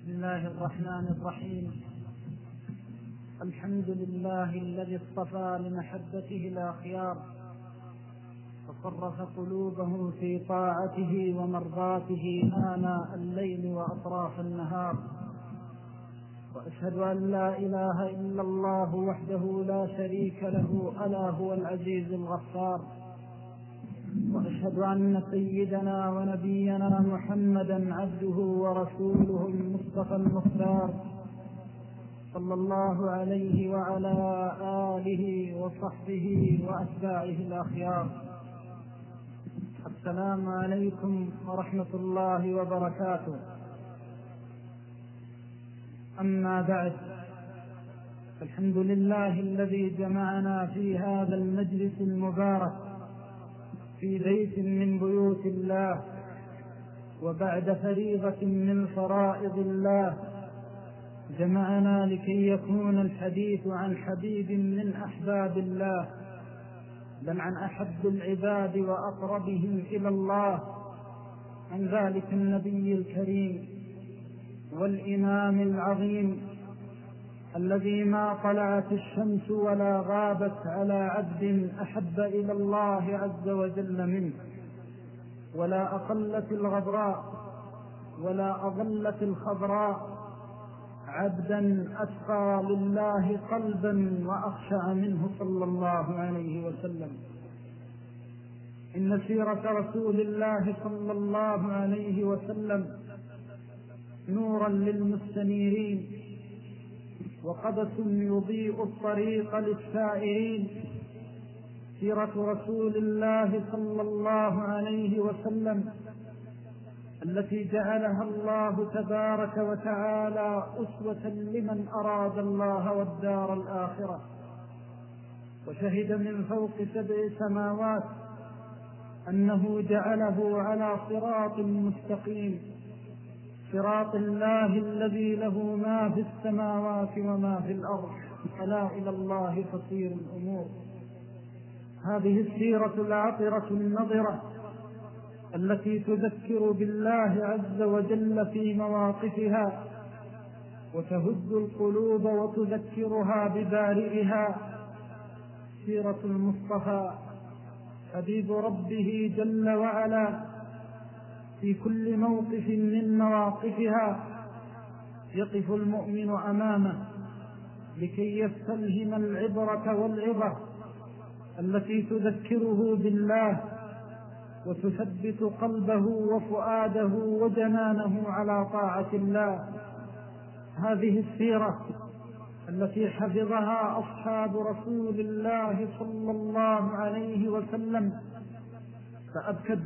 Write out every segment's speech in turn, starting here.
بسم الله الرحمن الرحيم. الحمد لله الذي اصطفى لمحبته الأخيار وصرف قلوبهم في طاعته ومرضاته آناء الليل وأطراف النهار، وأشهد أن لا إله إلا الله وحده لا شريك له ألا هو العزيز الغفار، وأشهد أن سيدنا ونبينا محمدا عبده ورسوله المصطفى المختار صلى الله عليه وعلى آله وصحبه وأتباعه الأخيار. السلام عليكم ورحمة الله وبركاته. أما بعد، فالحمد لله الذي جمعنا في هذا المجلس المبارك في بيت من بيوت الله، وبعد فريضة من فرائض الله جمعنا لكي يكون الحديث عن حبيب من أحباب الله، بل عن أحب العباد وأقربهم إلى الله، عن ذلك النبي الكريم والإمام العظيم الذي ما طلعت الشمس ولا غابت على عبد أحب إلى الله عز وجل منه، ولا أقلت الغبراء ولا أظلت الخضراء عبدا أتقى لله قلبا وأخشع منه صلى الله عليه وسلم. إن سيرة رسول الله صلى الله عليه وسلم نورا للمستنيرين وقبس يضيء الطريق للسائرين. سيرة رسول الله صلى الله عليه وسلم التي جعلها الله تبارك وتعالى أسوة لمن أراد الله والدار الآخرة، وشهد من فوق 7 سماوات أنه جعله على صراط مستقيم، صراط الله الذي له ما في السماوات وما في الأرض، ألا إلى الله تصير الأمور. هذه السيرة العطرة النظرة التي تذكر بالله عز وجل في مواقفها وتهز القلوب وتذكرها ببارئها، سيرة المصطفى حبيب ربه جل وعلا. في كل موقف من مواقفها يقف المؤمن أمامه لكي يستلهم العبرة والعظة التي تذكره بالله وتثبت قلبه وفؤاده وجنانه على طاعة الله. هذه السيرة التي حفظها أصحاب رسول الله صلى الله عليه وسلم فأبكت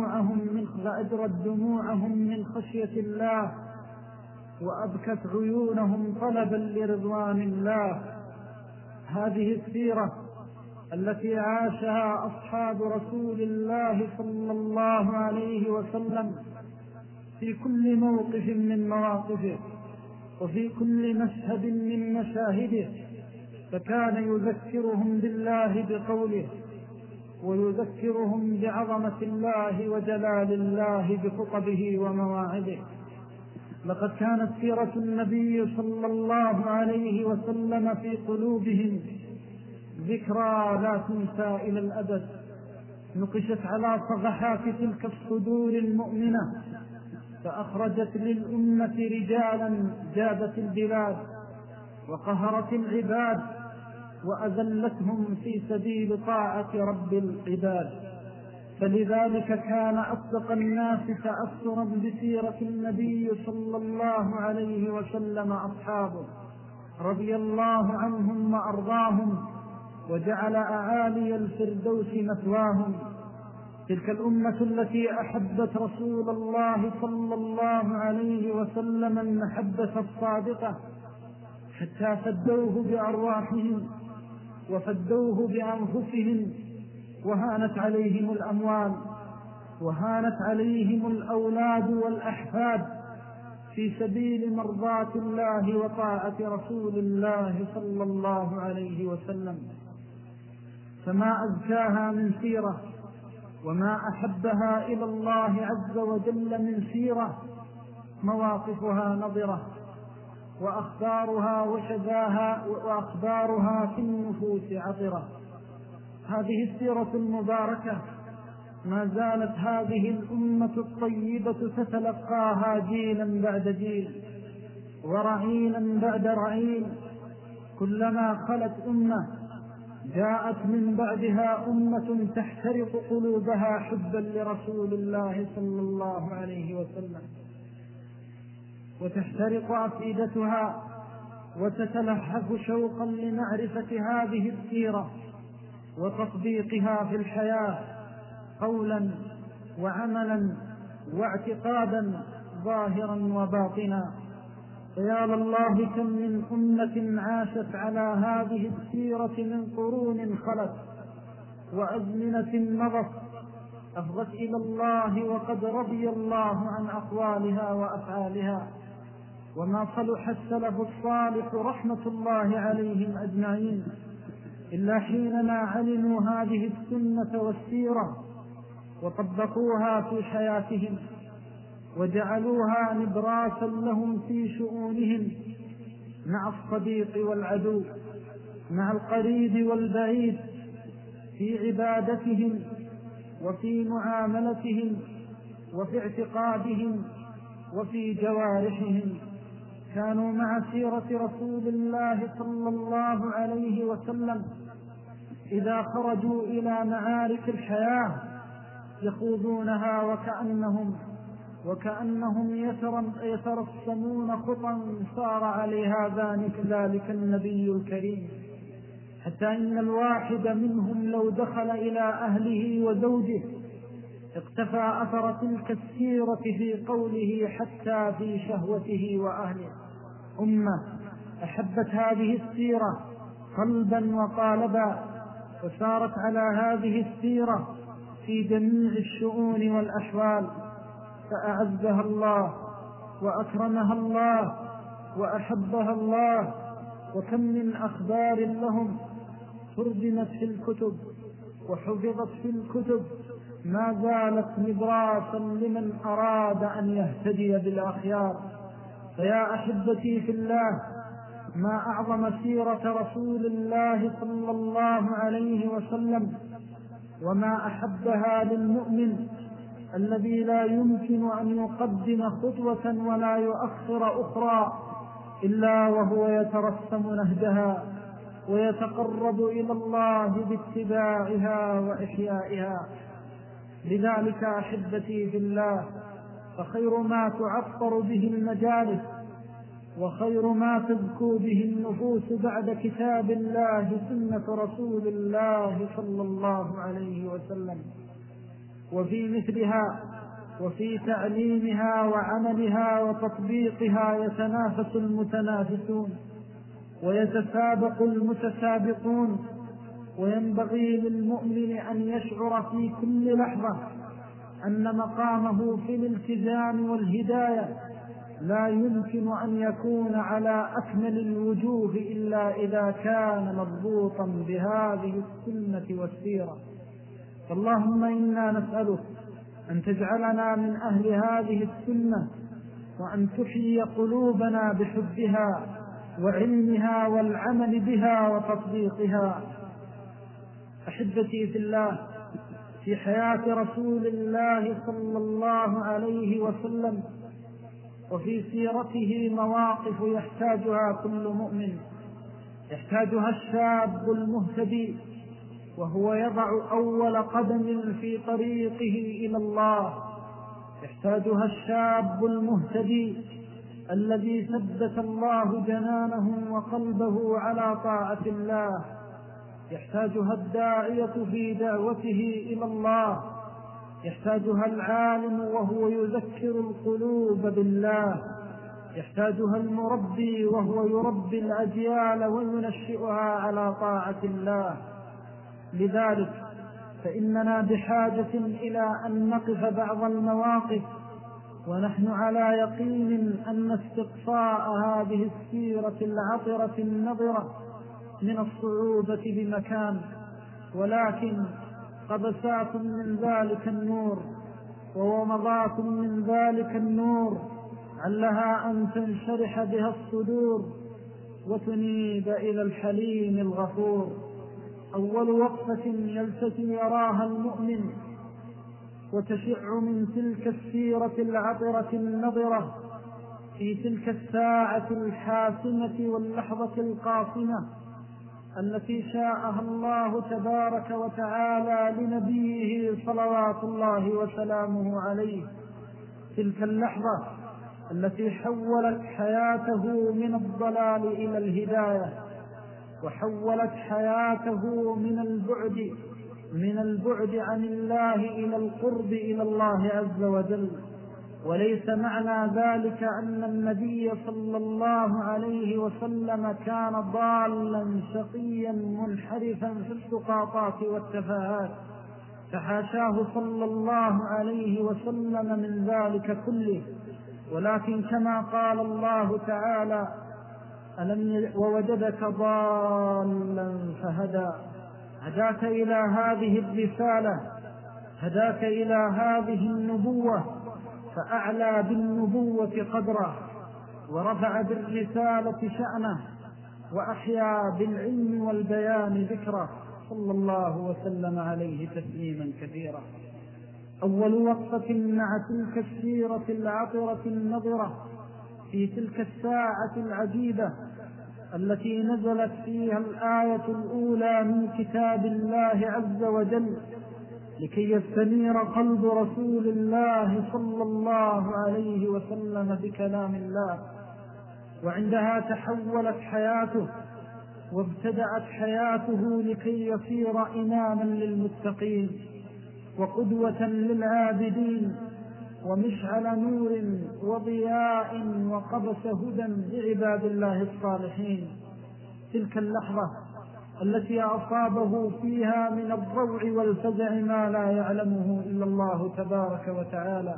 دموعهم من خشية الله، وأبكت عيونهم طلبا لرضوان الله. هذه السيرة التي عاشها أصحاب رسول الله صلى الله عليه وسلم في كل موقف من مواقفه وفي كل مشهد من مشاهده، فكان يذكرهم بالله بقوله ويذكرهم بعظمة الله وجلال الله بخطبه ومواعده. لقد كانت سيرة النبي صلى الله عليه وسلم في قلوبهم ذكرى لا تنسى إلى الأبد، نقشت على صفحات تلك الصدور المؤمنة، فأخرجت للأمة رجالا جابت البلاد وقهرت العباد وأذلتهم في سبيل طاعة رب العباد. فلذلك كان أصدق الناس تأثرا بسيرة النبي صلى الله عليه وسلم أصحابه رضي الله عنهم وأرضاهم، وجعل أعالي الفردوس مثواهم. تلك الأمة التي أحبت رسول الله صلى الله عليه وسلم المحبة الصادقة حتى فدوه بأرواحهم وفدوه بأنفسهم، وهانت عليهم الأموال وهانت عليهم الأولاد والأحفاد في سبيل مرضاة الله وطاعة رسول الله صلى الله عليه وسلم. فما أزكاها من سيرة وما أحبها إلى الله عز وجل من سيرة مواقفها نضرة، وأخبارها في النفوس عطرة. هذه السيرة المباركة ما زالت هذه الأمة الطيبة تتلقاها جيلا بعد جيل ورعيلا بعد رعيل. كلما خلت أمة جاءت من بعدها أمة تحترق قلوبها حبا لرسول الله صلى الله عليه وسلم، وتحترق أفئدتها وتتلهف شوقا لمعرفة هذه السيرة وتطبيقها في الحياة قولا وعملا واعتقادا ظاهرا وباطنا. فيا لله كم من أمة عاشت على هذه السيرة من قرون خلت وأزمنة مضت، أفضت إلى الله وقد رضي الله عن أقوالها وأفعالها. وما صلح السلف الصالح رحمة الله عليهم أجمعين إلا حينما علموا هذه السنة والسيرة وطبقوها في حياتهم وجعلوها نبراسا لهم في شؤونهم مع الصديق والعدو، مع القريب والبعيد، في عبادتهم وفي معاملتهم وفي اعتقادهم وفي جوارحهم. كانوا مع سيرة رسول الله صلى الله عليه وسلم إذا خرجوا إلى معارك الحياة يخوضونها وكأنهم يترسمون خطا صار عليها ذلك النبي الكريم، حتى إن الواحد منهم لو دخل إلى أهله وزوجه اقتفى أثر تلك السيرة في قوله حتى في شهوته وأهله. أمة أحبت هذه السيرة قلبا وقالبا، وسارت على هذه السيرة في جميع الشؤون والأحوال، فأعزها الله وأكرمها الله وأحبها الله. وكم من أخبار لهم ترجمت في الكتب وحفظت في الكتب ما زالت نبراسا لمن أراد أن يهتدي بالأخيار. فيا أحبتي في الله، ما أعظم سيرة رسول الله صلى الله عليه وسلم وما أحبها للمؤمن الذي لا يمكن أن يقدم خطوة ولا يؤخر أخرى إلا وهو يترسم نهجها ويتقرب إلى الله باتباعها وإحيائها. لذلك أحبتي في الله، فخير ما تعطر به المجالس وخير ما تزكو به النفوس بعد كتاب الله سنة رسول الله صلى الله عليه وسلم. وفي مثلها وفي تعليمها وعملها وتطبيقها يتنافس المتنافسون ويتسابق المتسابقون. وينبغي للمؤمن أن يشعر في كل لحظة أن مقامه في الالتزام والهداية لا يمكن أن يكون على أكمل الوجوه إلا إذا كان مضبوطا بهذه السنة والسيرة. فاللهم إنا نسألك أن تجعلنا من أهل هذه السنة، وأن تحيي قلوبنا بحبها وعلمها والعمل بها وتطبيقها. أحبتي في الله، في حياة رسول الله صلى الله عليه وسلم وفي سيرته مواقف يحتاجها كل مؤمن، يحتاجها الشاب المهتدي وهو يضع أول قدم في طريقه إلى الله، يحتاجها الشاب المهتدي الذي ثبت الله جنانه وقلبه على طاعة الله، يحتاجها الداعية في دعوته إلى الله، يحتاجها العالم وهو يذكر القلوب بالله، يحتاجها المربي وهو يربي الأجيال وينشئها على طاعة الله. لذلك فإننا بحاجة إلى أن نقف بعض المواقف ونحن على يقين أن استقصاء هذه السيرة العطرة النظرة من الصعوبة بمكان، ولكن قبسات من ذلك النور وومضات من ذلك النور علها أن تنشرح بها الصدور وتنيب إلى الحليم الغفور. أول وقفة يلتفت يراها المؤمن وتشع من تلك السيرة العطرة النضرة في تلك الساعة الحاسمة واللحظة القاصمة التي شاءها الله تبارك وتعالى لنبيه صلوات الله وسلامه عليه، تلك اللحظة التي حولت حياته من الضلال إلى الهداية، وحولت حياته من البعد عن الله إلى القرب إلى الله عز وجل. وليس معنى ذلك أن النبي صلى الله عليه وسلم كان ضالا شقيا منحرفا في السقاطات والتفاهات، فحاشاه صلى الله عليه وسلم من ذلك كله، ولكن كما قال الله تعالى: ووجدك ضالا فهدى، هداك إلى هذه الرسالة، هداك إلى هذه النبوة، فأعلى بالنبوة قدره، ورفع بالرسالة شأنه، وأحيا بالعلم والبيان ذكره، صلى الله وسلم عليه تسليما كثيرا. أول وقفة مع تلك السيرة العطرة النضرة في تلك الساعة العجيبة التي نزلت فيها الآية الأولى من كتاب الله عز وجل لكي يستنير قلب رسول الله صلى الله عليه وسلم بكلام الله، وعندها تحولت حياته وابتدأت حياته لكي يصير إماما للمتقين وقدوة للعابدين ومشعل نور وضياء وقبس هدى لعباد الله الصالحين. تلك اللحظة التي أصابه فيها من الضوع والفزع ما لا يعلمه إلا الله تبارك وتعالى،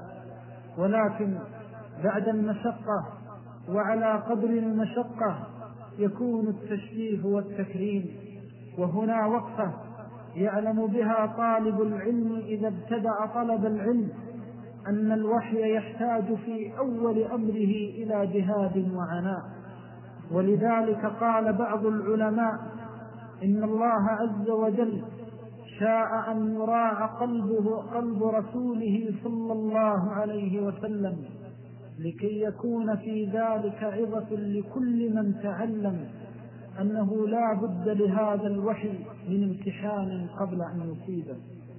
ولكن بعد المشقة وعلى قدر المشقة يكون التشريف والتكريم. وهنا وقفة يعلم بها طالب العلم إذا ابتدأ طلب العلم أن الوحي يحتاج في أول أمره إلى جهاد وعناء، ولذلك قال بعض العلماء: إن الله عز وجل شاء أن يراع قلب رسوله صلى الله عليه وسلم لكي يكون في ذلك عظة لكل من تعلم أنه لا بد لهذا الوحي من امتحان قبل أن يصيبه.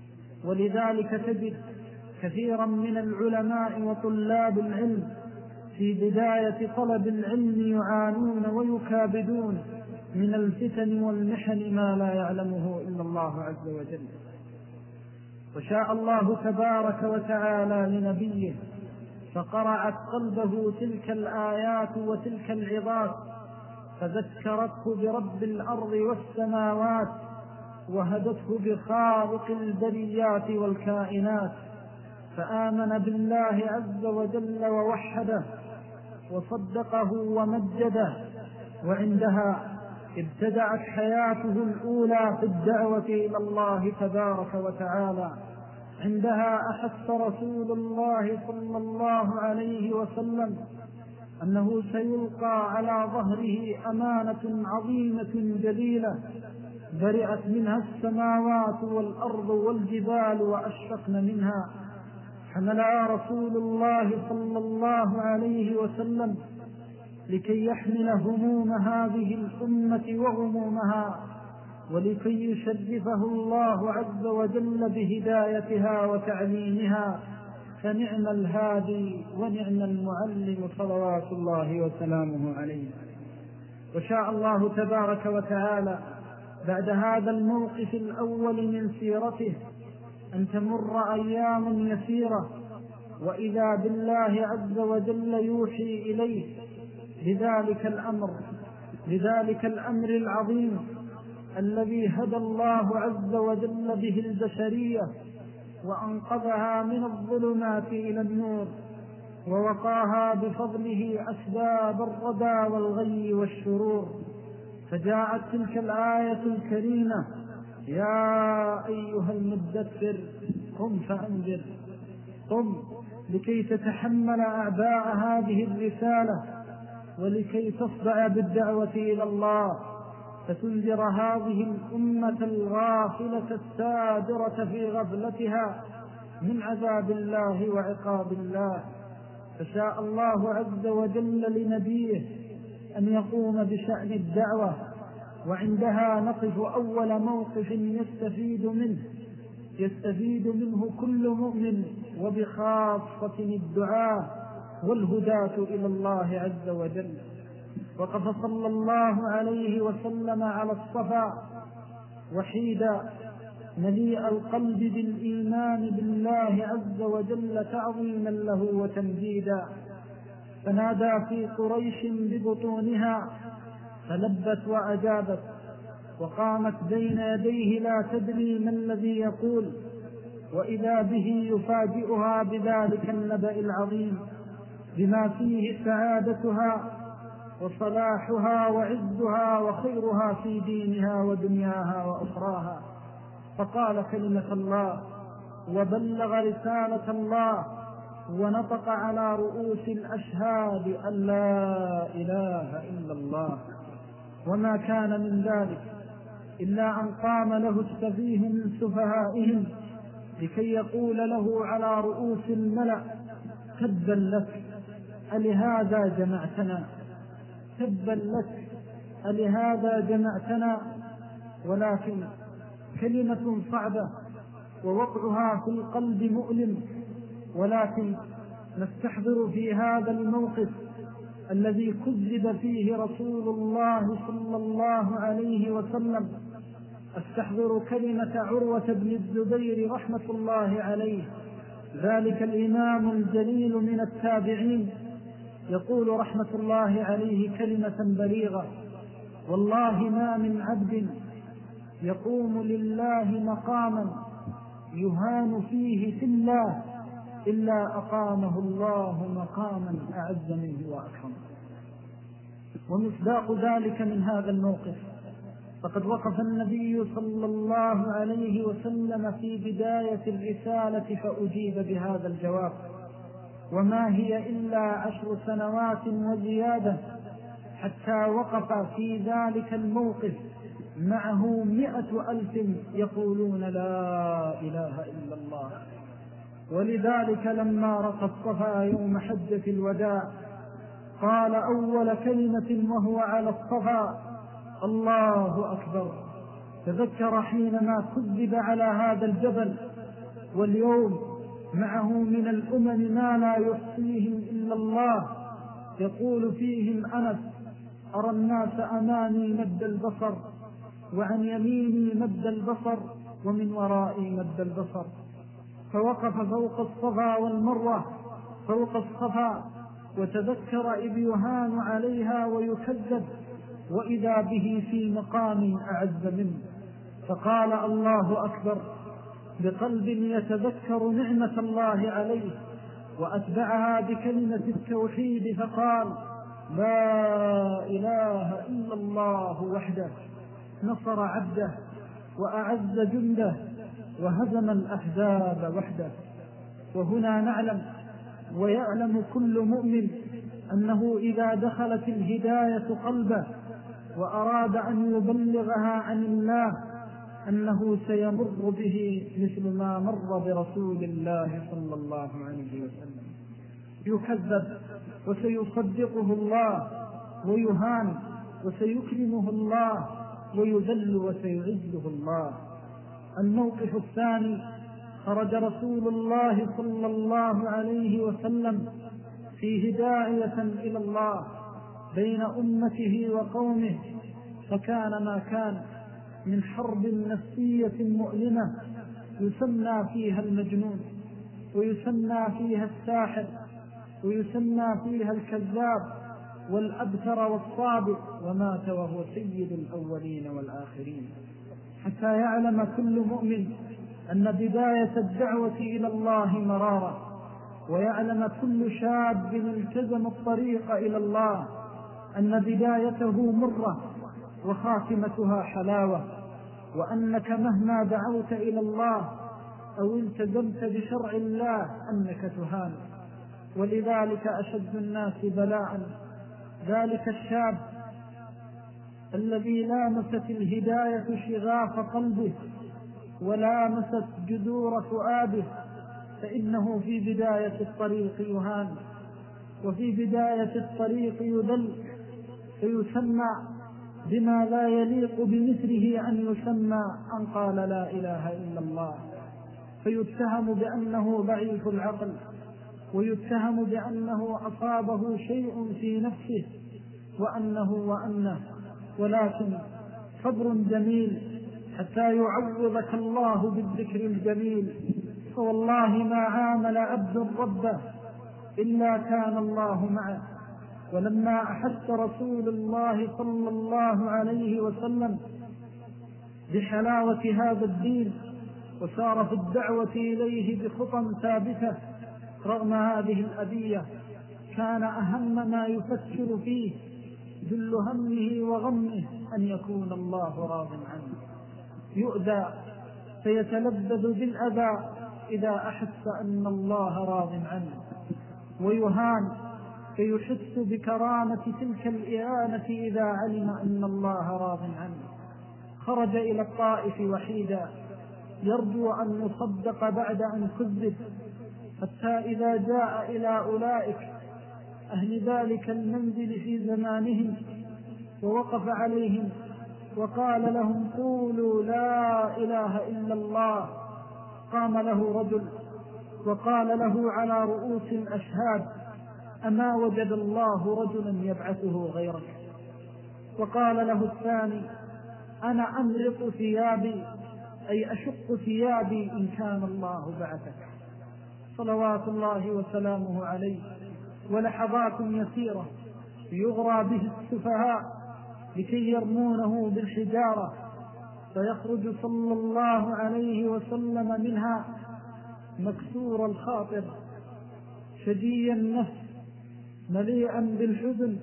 ولذلك تجد كثيرا من العلماء وطلاب العلم في بداية طلب العلم يعانون ويكابدون من الفتن والمحن ما لا يعلمه إلا الله عز وجل. وشاء الله تبارك وتعالى لنبيه فقرعت قلبه تلك الآيات وتلك العظات، فذكرته برب الأرض والسماوات، وهدته بخالق البريات والكائنات، فآمن بالله عز وجل ووحده وصدقه ومجده. وعندها ابتدأت حياته الأولى في الدعوة إلى الله تبارك وتعالى. عندها أحس رسول الله صلى الله عليه وسلم أنه سيلقى على ظهره أمانة عظيمة جليلة برئت منها السماوات والأرض والجبال وأشفقن منها. حملها رسول الله صلى الله عليه وسلم لكي يحمل هموم هذه الأمة وغمومها، ولكي يشرفه الله عز وجل بهدايتها وتعليمها، فنعم الهادي ونعم المعلم صلوات الله وسلامه عليه. وشاء الله تبارك وتعالى بعد هذا الموقف الأول من سيرته أن تمر أيام يسيرة، وإذا بالله عز وجل يوحي إليه بذلك الأمر العظيم الذي هدى الله عز وجل به البشرية وأنقذها من الظلمات إلى النور، ووقاها بفضله أسباب الردى والغي والشرور. فجاءت تلك الآية الكريمة: يا أيها المدثر قم فأنذر، قم لكي تتحمل أعباء هذه الرسالة ولكي تصدع بالدعوة إلى الله، فتنذر هذه الأمة الغافلة السادرة في غفلتها من عذاب الله وعقاب الله. فشاء الله عز وجل لنبيه أن يقوم بشأن الدعوة، وعندها نقف أول موقف يستفيد منه كل مؤمن، وبخاصة الدعاة والهداة إلى الله عز وجل. وقف صلى الله عليه وسلم على الصفا وحيدا مليء القلب بالإيمان بالله عز وجل تعظيما له وتمجيدا، فنادى في قريش ببطونها فلبت وأجابت، وقامت بين يديه لا تدري ما الذي يقول، وإذا به يفاجئها بذلك النبأ العظيم بما فيه سعادتها وصلاحها وعزها وخيرها في دينها ودنياها وأخراها. فقال كلمة الله وبلغ رسالة الله ونطق على رؤوس الأشهاد أن لا إله إلا الله. وما كان من ذلك إلا أن قام له السفيه من سفهائهم لكي يقول له على رؤوس الملأ تبا لك ألهذا جمعتنا، تبا لك ألهذا جمعتنا. ولكن كلمة صعبة ووقعها في القلب مؤلم، ولكن نستحضر في هذا الموقف الذي كذب فيه رسول الله صلى الله عليه وسلم، استحضر كلمة عروة بن الزبير رحمة الله عليه، ذلك الإمام الجليل من التابعين، يقول رحمة الله عليه كلمة بليغة: والله ما من عبد يقوم لله مقاما يهان فيه في الله إلا أقامه الله مقاما أعز منه وأكرم. ومصداق ذلك من هذا الموقف فقد وقف النبي صلى الله عليه وسلم في بداية الرسالة فأجيب بهذا الجواب، وما هي إلا 10 سنوات وزيادة حتى وقف في ذلك الموقف معه 100,000 يقولون لا إله إلا الله. ولذلك لما رقى الصفا يوم حجة الوداع قال أول كلمة وهو على الصفا: الله أكبر. تذكر حينما كذب على هذا الجبل، واليوم معه من الأمم ما لا يحصيهم إلا الله. يقول فيهم أنس: أرى الناس أمامي مد البصر، وعن يميني مد البصر، ومن ورائي مد البصر. فوقف فوق الصفا والمروة فوق الصفا وتذكر إذ يهان عليها ويكذب، وإذا به في مقام أعز منه، فقال الله أكبر بقلب يتذكر نعمة الله عليه، وأتبعها بكلمة التوحيد فقال: لا إله إلا الله وحده نصر عبده وأعز جنده وهزم الأحزاب وحده. وهنا نعلم ويعلم كل مؤمن أنه إذا دخلت الهداية قلبه وأراد أن يبلغها عن الله أنه سيمر به مثل ما مر برسول الله صلى الله عليه وسلم، يكذب وسيصدقه الله، ويهان وسيكرمه الله، ويذل وسيعزه الله. الموقف الثاني: خرج رسول الله صلى الله عليه وسلم في هداية إلى الله بين أمته وقومه، فكان ما كان من حرب نفسية مؤلمة يسمى فيها المجنون، ويسمى فيها الساحر، ويسمى فيها الكذاب والأبتر والصابئ، ومات وهو سيد الأولين والآخرين. حتى يعلم كل مؤمن أن بداية الدعوة إلى الله مرارة، ويعلم كل شاب التزم الطريق إلى الله أن بدايته مرة وخاتمتها حلاوة، وأنك مهما دعوت إلى الله أو التزمت بشرع الله أنك تهان، ولذلك أشد الناس بلاء ذلك الشاب الذي لامست الهداية شغاف قلبه ولامست جذور فؤاده، فإنه في بداية الطريق يهان، وفي بداية الطريق يذل، فيسمى بما لا يليق بمثله أن يسمى أن قال لا إله إلا الله، فيتهم بأنه ضعيف العقل، ويتهم بأنه أصابه شيء في نفسه وأنه ولكن صبر جميل حتى يعوضك الله بالذكر الجميل. فوالله ما عامل عبد ربه إلا كان الله معه. ولما أحس رسول الله صلى الله عليه وسلم بحلاوة هذا الدين وسار في الدعوة إليه بخطى ثابتة رغم هذه الأذية، كان أهم ما يفكر فيه جل همه وغمه أن يكون الله راض عنه. يؤذى فيتلذذ بالأذى إذا أحس أن الله راض عنه، ويهان فيحس بكرامة تلك الإهانة إذا علم أن الله راض عنه. خرج إلى الطائف وحيدا يرجو أن يصدق بعد أن كذب، حتى إذا جاء إلى أولئك أهل ذلك المنزل في زمانهم ووقف عليهم وقال لهم قولوا لا إله إلا الله، قام له رجل وقال له على رؤوس الأشهاد أما وجد الله رجلا يبعثه غيرك؟ وقال له الثاني أنا أمرق ثيابي، أي أشق ثيابي إن كان الله بعثك. صلوات الله وسلامه عليه. ولحظات يسيرة يغرى به السفهاء لكي يرمونه بالحجارة، فيخرج صلى الله عليه وسلم منها مكسور الخاطر شجي النفس مليئا بالحزن،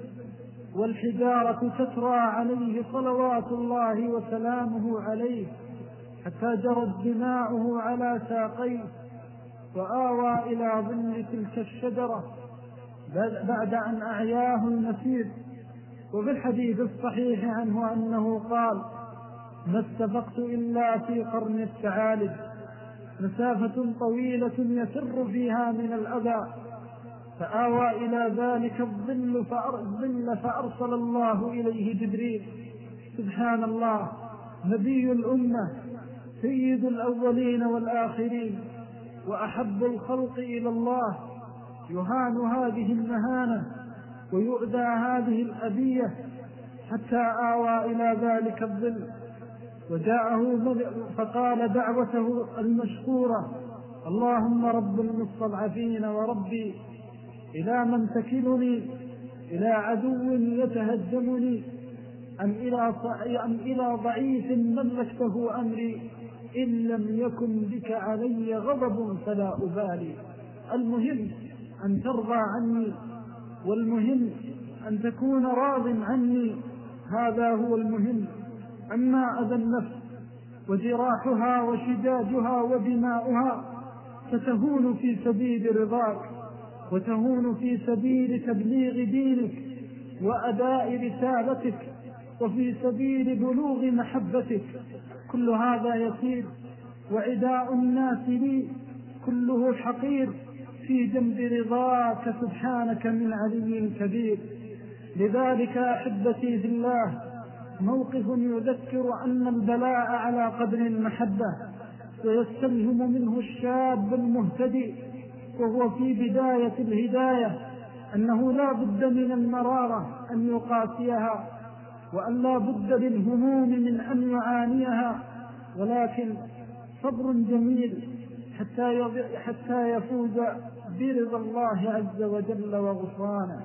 والحجارة تترى عليه صلوات الله وسلامه عليه حتى جرت دماؤه على ساقيه، وآوى إلى ظل تلك الشجرة بعد أن أعياه المسير. وفي الحديث الصحيح عنه أنه قال ما استفقت إلا في قرن الثعالب، مسافة طويلة يسر فيها من الأذى، فآوى إلى ذلك الظل فأرسل الله إليه جبريل. سبحان الله، نبي الأمة سيد الأولين والآخرين وأحب الخلق إلى الله، يهان هذه المهانة ويؤذى هذه الأذية حتى آوى إلى ذلك الظل، وجاءه فقال دعوته المشكورة اللهم رب المستضعفين وربي إلى من تكلني، إلى عدو يتهجمني أم إلى ضعيف ملكته أمري، إن لم يكن بك علي غضب فلا أبالي. المهم أن ترضى عني، والمهم أن تكون راض عني، هذا هو المهم. أما أذى النفس وجراحها وشجاجها ودماؤها فتهون في سبيل رضاك، وتهون في سبيل تبليغ دينك وأداء رسالتك، وفي سبيل بلوغ محبتك. كل هذا يسير، وعداء الناس لي كله حقير في جنب رضاك سبحانك من علي كبير. لذلك أحبتي في الله موقف يذكر أن البلاء على قدر المحبة، ويستلهم منه الشاب المهتدي وهو في بداية الهداية أنه لا بد من المرارة أن يقاسيها، وأن لا بد للهموم من أن يعانيها، ولكن صبر جميل حتى يفوز برضا الله عز وجل وغفرانه.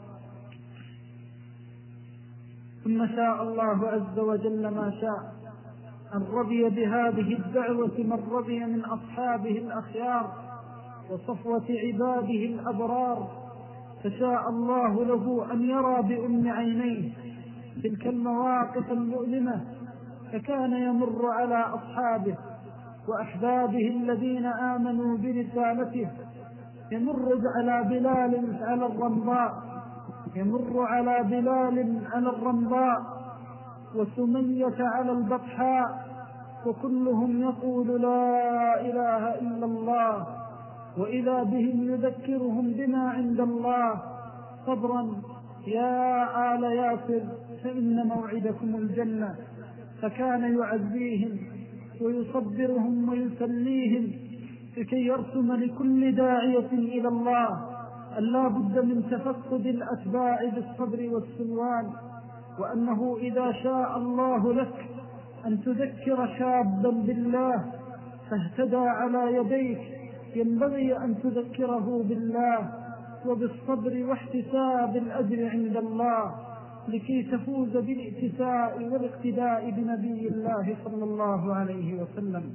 ثم شاء الله عز وجل ما شاء، أن رضي بهذه الدعوة من رضي من أصحابه الأخيار وصفوة عباده الأبرار، فشاء الله له أن يرى بأم عينيه تلك المواقف المؤلمة، فكان يمر على أصحابه وأحبابه الذين آمنوا برسالته يمر على بلال على الرمضاء، يمر على بلال على الرمضاء وسمية على البطحاء، وكلهم يقول لا إله إلا الله، وإذا بهم يذكرهم بما عند الله. صبرا يا آل ياسر فإن موعدكم الجنة. فكان يعزيهم ويصبرهم ويسليهم لكي يرسم لكل داعية إلى الله أن لا بد من تفقد الأتباع بالصبر والسلوان، وأنه إذا شاء الله لك أن تذكر شابا بالله فاهتدى على يديك، ينبغي أن تذكره بالله وبالصبر واحتساب الأجر عند الله لكي تفوز بالاتساء والاقتداء بنبي الله صلى الله عليه وسلم.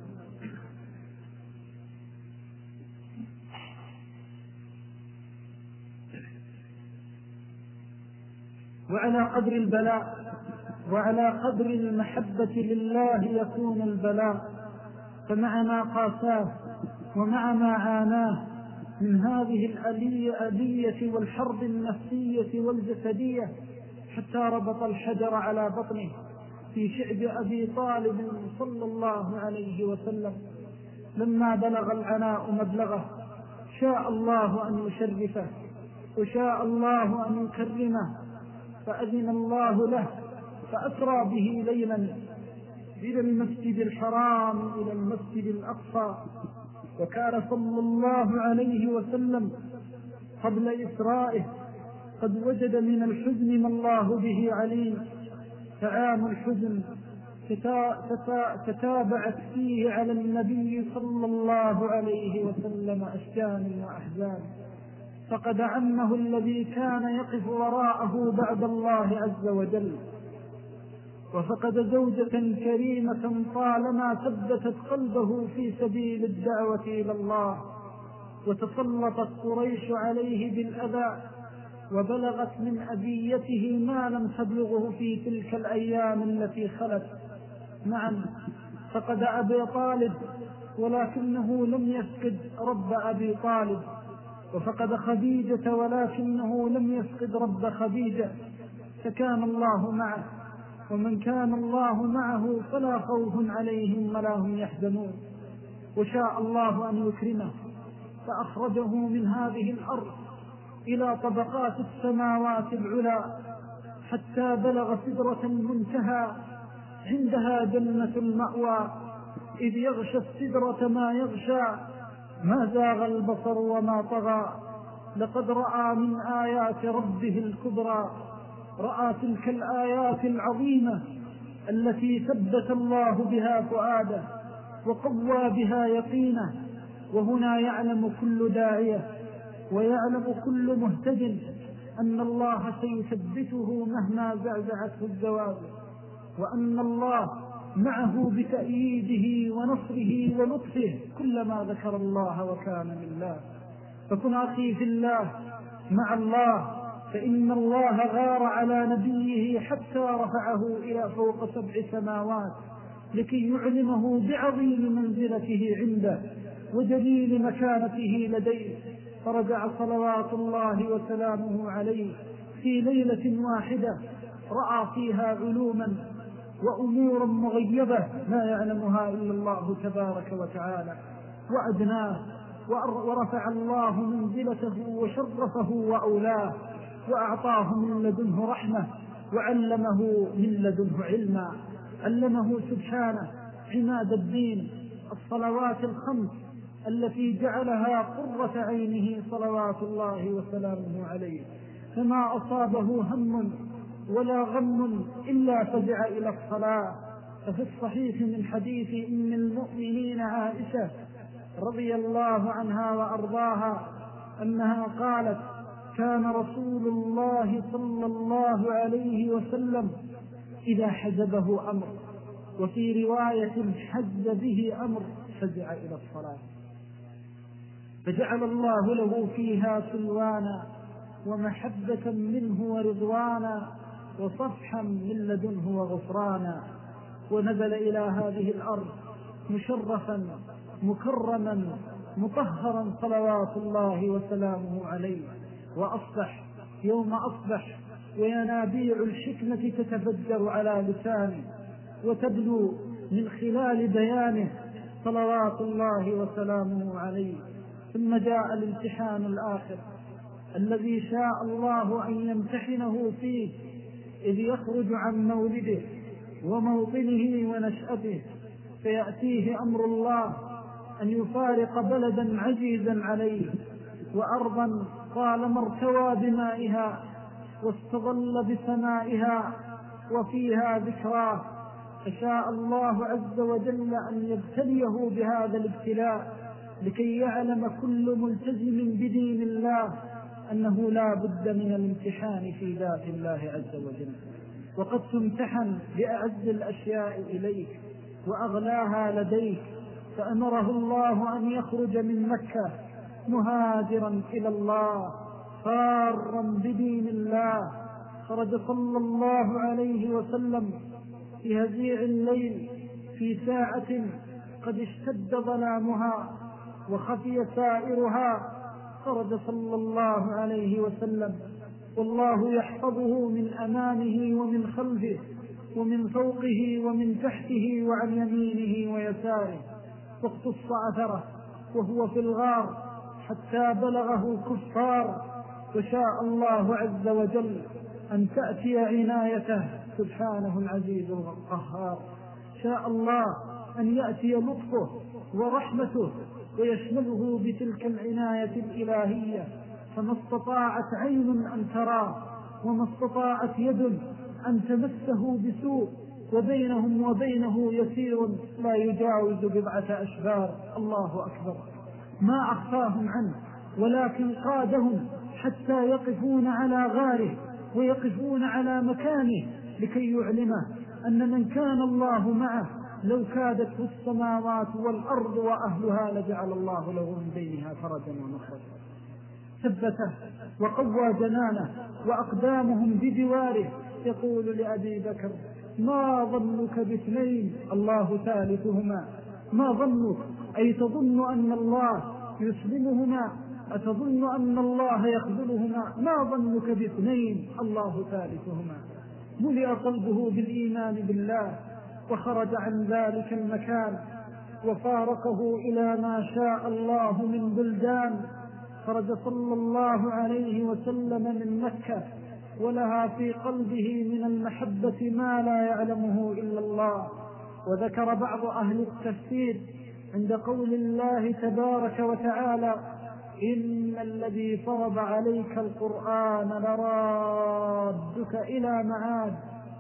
وعلى قدر البلاء وعلى قدر المحبة لله يكون البلاء، فمع ما قاساه ومع ما عاناه من هذه الأذية والحرب النفسية والجسدية حتى ربط الحجر على بطنه في شعب أبي طالب صلى الله عليه وسلم، لما بلغ العناء مبلغه شاء الله أن يشرفه وشاء الله أن يكرمه، فأذن الله له فأسرى به ليلا إلى المسجد الحرام إلى المسجد الأقصى. وكان صلى الله عليه وسلم قبل إسرائه قد وجد من الحزن ما الله به عليم، فعام الحزن تتابعت فيه على النبي صلى الله عليه وسلم أشجان وأحزان، فقد عمه الذي كان يقف وراءه بعد الله عز وجل، وفقد زوجة كريمة طالما ثبتت قلبه في سبيل الدعوة إلى الله، وتسلطت قريش عليه بالأذى وبلغت من أذيته ما لم تبلغه في تلك الأيام التي خلت. نعم فقد أبي طالب ولكنه لم يفقد رب أبي طالب، وفقد خديجة ولكنه لم يفقد رب خديجة، فكان الله معه، ومن كان الله معه فلا خوف عليهم ولا هم يحزنون. وشاء الله أن يكرمه فأخرجه من هذه الأرض إلى طبقات السماوات العلى حتى بلغ سدرة المنتهى عندها جنة المأوى، إذ يغشى السدرة ما يغشى ما زاغ البصر وما طغى، لقد رأى من آيات ربه الكبرى. رأى تلك الآيات العظيمة التي ثبت الله بها فؤاده وقوى بها يقينه. وهنا يعلم كل داعية ويعلم كل مهتد أن الله سيثبته مهما زعزعته الزوابع، وأن الله معه بتأييده ونصره ولطفه كلما ذكر الله وكان لله. فكن أخي في الله مع الله، فإن الله غار على نبيه حتى رفعه إلى فوق 7 سماوات لكي يعلمه بعظيم منزلته عنده وجليل مكانته لديه. فرجع صلوات الله وسلامه عليه في ليلة واحدة رأى فيها علوما وأمورا مغيبة لا يعلمها إلا الله تبارك وتعالى، وأدناه ورفع الله منزلته وشرفه وأولاه، وأعطاه من لدنه رحمة وعلمه من لدنه علما. علمه سبحانه عماد الدين الصلوات الخمس التي جعلها قرة عينه صلوات الله وسلامه عليه، فما أصابه هم ولا غم إلا فزع إلى الصلاة. ففي الصحيح من حديث أم المؤمنين عائشة رضي الله عنها وأرضاها أنها قالت: كان رسول الله صلى الله عليه وسلم إذا حجبه أمر، وفي رواية حج به أمر، فزع إلى الصلاة، فجعل الله له فيها سلوانا ومحبة منه ورضوانا وصفحا من لدنه وغفرانا. ونزل إلى هذه الأرض مشرفا مكرما مطهرا صلوات الله وسلامه عليه. وأصبح يوم أصبح وينابيع الحكمة تتفجر على لسانه وتبدو من خلال بيانه صلوات الله وسلامه عليه. ثم جاء الامتحان الآخر الذي شاء الله أن يمتحنه فيه، إذ يخرج عن مولده وموطنه ونشأته، فيأتيه أمر الله أن يفارق بلدا عزيزا عليه وأرضا طالما ارتوى بمائها واستظل بسمائها وفيها ذكراه. فشاء الله عز وجل أن يبتليه بهذا الابتلاء لكي يعلم كل ملتزم بدين الله أنه لا بد من الامتحان في ذات الله عز وجل. وقد تمتحن بأعز الأشياء إليك وأغلاها لديك، فأمره الله أن يخرج من مكة مهاجرا إلى الله فارا بدين الله. خرج صلى الله عليه وسلم في هزيع الليل في ساعة قد اشتد ظلامها وخفي سائرها. خرج صلى الله عليه وسلم والله يحفظه من أمامه ومن خلفه ومن فوقه ومن تحته وعن يمينه ويساره، واقتص أثره وهو في الغار حتى بلغه الكفار. وشاء الله عز وجل أن تأتي عنايته سبحانه العزيز القهار. شاء الله أن يأتي لطفه ورحمته ويشمله بتلك العناية الإلهية، فما استطاعت عين أن تراه وما استطاعت يد أن تمسه بسوء، وبينهم وبينه يسير لا يجاوز 7 أشبار. الله أكبر. ما أخفاهم عنه ولكن قادهم حتى يقفون على غاره ويقفون على مكانه لكي يعلمه أن من كان الله معه لو كادته السماوات والأرض وأهلها لجعل الله له من بينها فرجا ومخرجا. ثبته وقوى جنانه وأقدامهم بجواره. يقول لأبي بكر: ما ظنك باثنين الله ثالثهما؟ ما ظنك؟ أي تظن أن الله يسلمهما؟ أتظن أن الله يخذلهما؟ ما ظنك باثنين الله ثالثهما؟ ملئ قلبه بالإيمان بالله وخرج عن ذلك المكان وفارقه إلى ما شاء الله من بلدان. خرج صلى الله عليه وسلم من مكة ولها في قلبه من المحبة ما لا يعلمه إلا الله. وذكر بعض أهل التفسير عند قول الله تبارك وتعالى: إن الذي فرض عليك القرآن لرادك إلى معاد.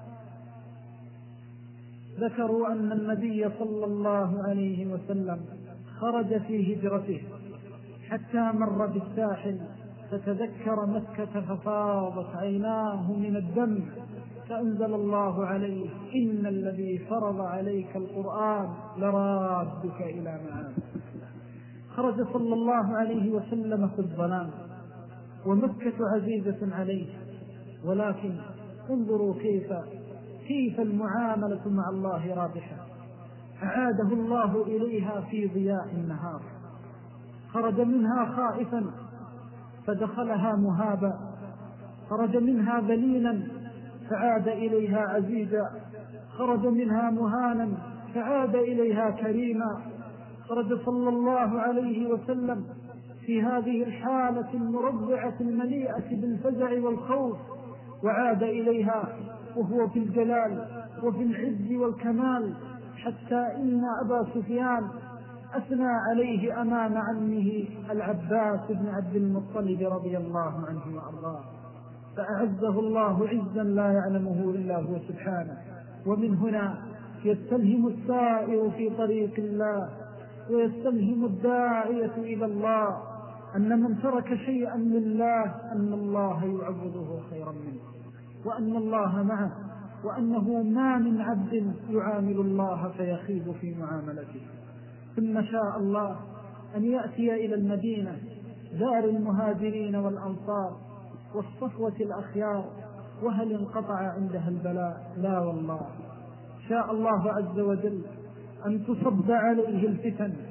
ذكروا أن النبي صلى الله عليه وسلم خرج في هجرته حتى مر بالساحل فتذكر مكة ففاضت عيناه من الدم، فأنزل الله عليه: إن الذي فرض عليك القرآن لرادك إلى معاد. خرج صلى الله عليه وسلم في الظلام ومكة عزيزة عليه، ولكن انظروا كيف المعاملة مع الله رابحة. أعاده الله إليها في ضياء النهار. خرج منها خائفا فدخلها مهابا، خرج منها ذليلا فعاد إليها عزيزا، خرج منها مهانا فعاد إليها كريما. خرج صلى الله عليه وسلم في هذه الحالة المرضعة المليئة بالفزع والخوف، وعاد إليها وهو في الجلال وفي العز والكمال، حتى إن أبا سفيان أثنى عليه أمام عمه العباس بن عبد المطلب رضي الله عنه وأرضاه، فأعزه الله عزا لا يعلمه إلا هو سبحانه. ومن هنا يستلهم السائر في طريق الله ويستلهم الداعية إلى الله أن من ترك شيئا لله أن الله يعوضه خيرا منه، وأن الله معه، وأنه ما من عبد يعامل الله فيخيب في معاملته. ثم شاء الله أن يأتي إلى المدينة دار المهاجرين والأنصار والصفوة الأخيار، وهل انقطع عندها البلاء؟ لا والله. شاء الله عز وجل أن تصب عليه الفتن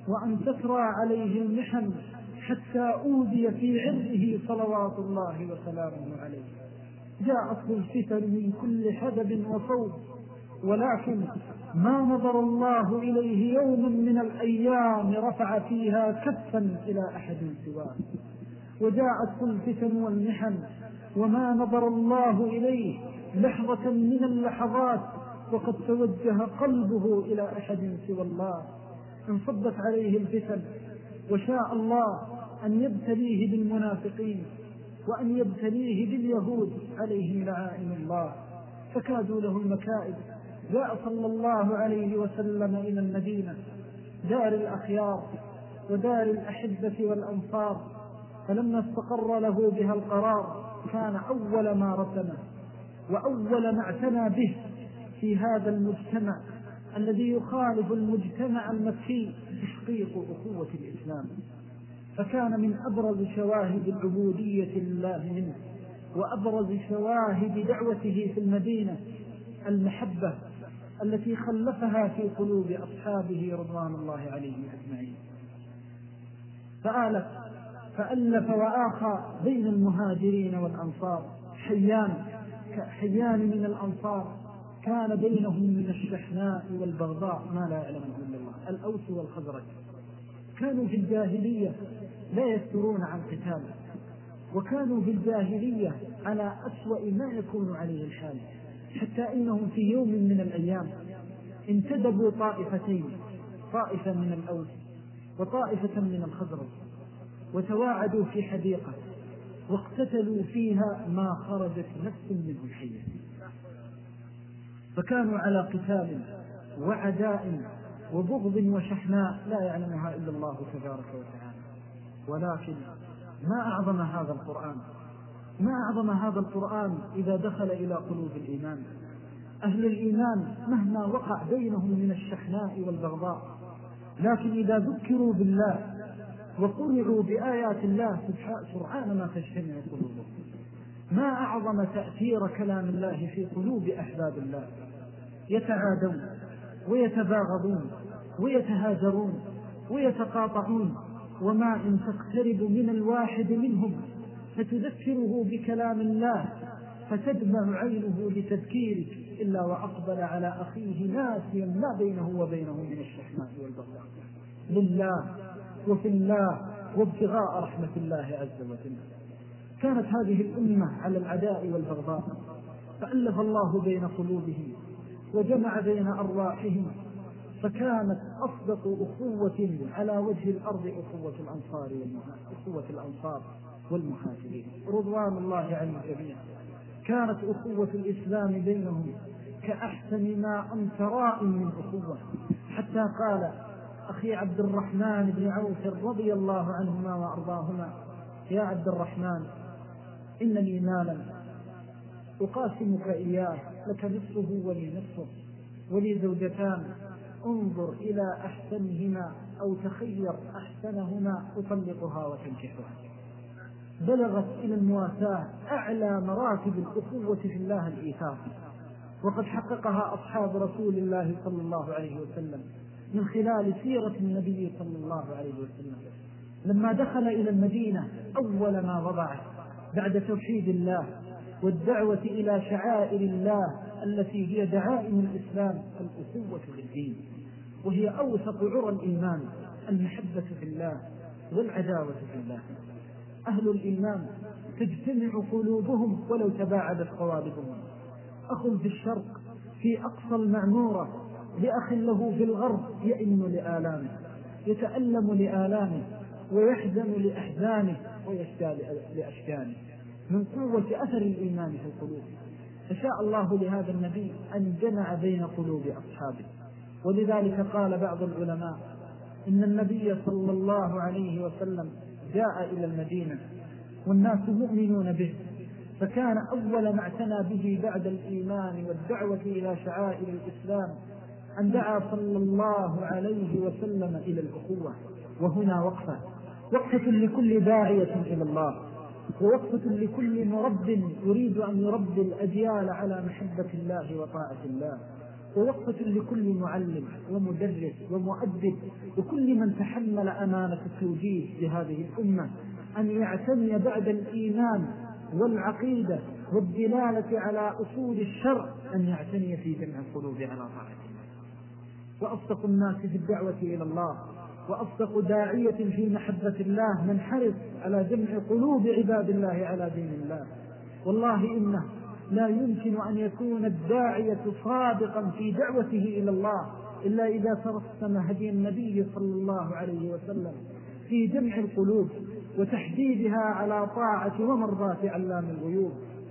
وأن تسرى عليه المحن حتى أوذي في عرضه صلوات الله وسلامه عليه. جاءته الفتن من كل حدب وصوب، ولكن ما نظر الله إليه يوم من الأيام رفع فيها كفا إلى أحد سواه. وجاءته الفتن والمحن وما نظر الله إليه لحظة من اللحظات وقد توجه قلبه إلى أحد سوى الله. انصبت عليه الفتن وشاء الله أن يبتليه بالمنافقين وأن يبتليه باليهود عليهم لعائن الله، فكادوا له المكائد. جاء صلى الله عليه وسلم إلى المدينة دار الأخيار ودار الأحبة والأنصار، فلما استقر له بها القرار كان أول ما رسمه وأول ما اعتنى به في هذا المجتمع الذي يخالف المجتمع المكي تحقيق أخوة الإسلام. فكان من أبرز شواهد العبودية لله منه وأبرز شواهد دعوته في المدينة المحبة التي خلفها في قلوب أصحابه رضوان الله عليهم أجمعين. فألف وآخى بين المهاجرين والأنصار. حيان من الأنصار كان بينهم من الشحناء والبغضاء ما لا يعلمه إلا الله، الأوس والخزرج. كانوا في الجاهلية لا يسترون عن قتال، وكانوا في الجاهلية على أسوأ ما يكون عليه الحال، حتى إنهم في يوم من الأيام انتدبوا طائفتين، طائفة من الأوس وطائفة من الخزرج، وتواعدوا في حديقة واقتتلوا فيها ما خرجت نفس منهم حية. فكانوا على قتال وعداء وبغض وشحناء لا يعلمها إلا الله تبارك وتعالى. ولكن ما أعظم هذا القرآن، ما أعظم هذا القرآن إذا دخل إلى قلوب الإيمان. أهل الإيمان مهما وقع بينهم من الشحناء والبغضاء، لكن إذا ذكروا بالله وقرعوا بآيات الله سرعان ما تجتمع قلوبهم. ما أعظم تأثير كلام الله في قلوب أحباب الله، يتعادون ويتباغضون ويتهاجرون ويتقاطعون، وما إن تقترب من الواحد منهم فتذكره بكلام الله فتدمع عينه لتذكيرك إلا وأقبل على أخيه ناسيا ما بينه وبينه من الشحناء والبغضاء لله وفي الله وابتغاء رحمة الله عز وجل. كانت هذه الأمة على العداء والبغضاء، فألف الله بين قلوبهم وجمع بين أرواحهم، فكانت أصدق أخوة على وجه الأرض أخوة الأنصار والمهاجرين رضوان الله عليهم جميعا. كانت أخوة الإسلام بينهم كأحسن ما أنت راء من أخوة، حتى قال أخي عبد الرحمن بن عوف رضي الله عنهما وأرضاهما: يا عبد الرحمن، إنني مالا أقاسمك إياه، لك نصفه ولي نصفه، ولي زوجتان، انظر إلى أحسنهما أو تخير أحسنهما أطلقها وتنكحها. بلغت إلى المواساة أعلى مراتب الأخوة في الله الإيثار، وقد حققها أصحاب رسول الله صلى الله عليه وسلم من خلال سيرة النبي صلى الله عليه وسلم. لما دخل إلى المدينة أول ما وضعه بعد توحيد الله والدعوة إلى شعائر الله التي هي دعائم الإسلام الأخوة في الدين، وهي أوثق عرى الإيمان، المحبة في الله والعداوة في الله. أهل الإيمان تجتمع قلوبهم ولو تباعدت قوالبهم. أخ في الشرق في أقصى المعمورة لأخ له في الغرب يئن لآلامه، يتألم لآلامه ويحزن لأحزانه ويشتاق لأشجانه من قوة أثر الإيمان في القلوب. فشاء الله لهذا النبي أن جمع بين قلوب أصحابه، ولذلك قال بعض العلماء إن النبي صلى الله عليه وسلم جاء إلى المدينة والناس مؤمنون به، فكان أول ما اعتنى به بعد الإيمان والدعوة إلى شعائر الإسلام أن دعا صلى الله عليه وسلم إلى الأخوة. وهنا وقفة لكل داعية إلى الله، ووقفة لكل مرب يريد أن يربي الأجيال على محبة الله وطاعة الله، ووقفة لكل معلم ومدرس ومؤدب وكل من تحمل أمانة التوجيه لهذه الأمة أن يعتني بعد الإيمان والعقيدة والدلالة على أصول الشرع أن يعتني في جمع القلوب على طاعة الله. وأصدق الناس في الدعوة إلى الله وأصدق داعية في محبة الله من حرص على جمع قلوب عباد الله على دين الله. والله إنه لا يمكن أن يكون الداعية صادقا في دعوته إلى الله إلا إذا ترسم هدي النبي صلى الله عليه وسلم في جمع القلوب وتحديدها على طاعة ومرضاة علام الغيوب.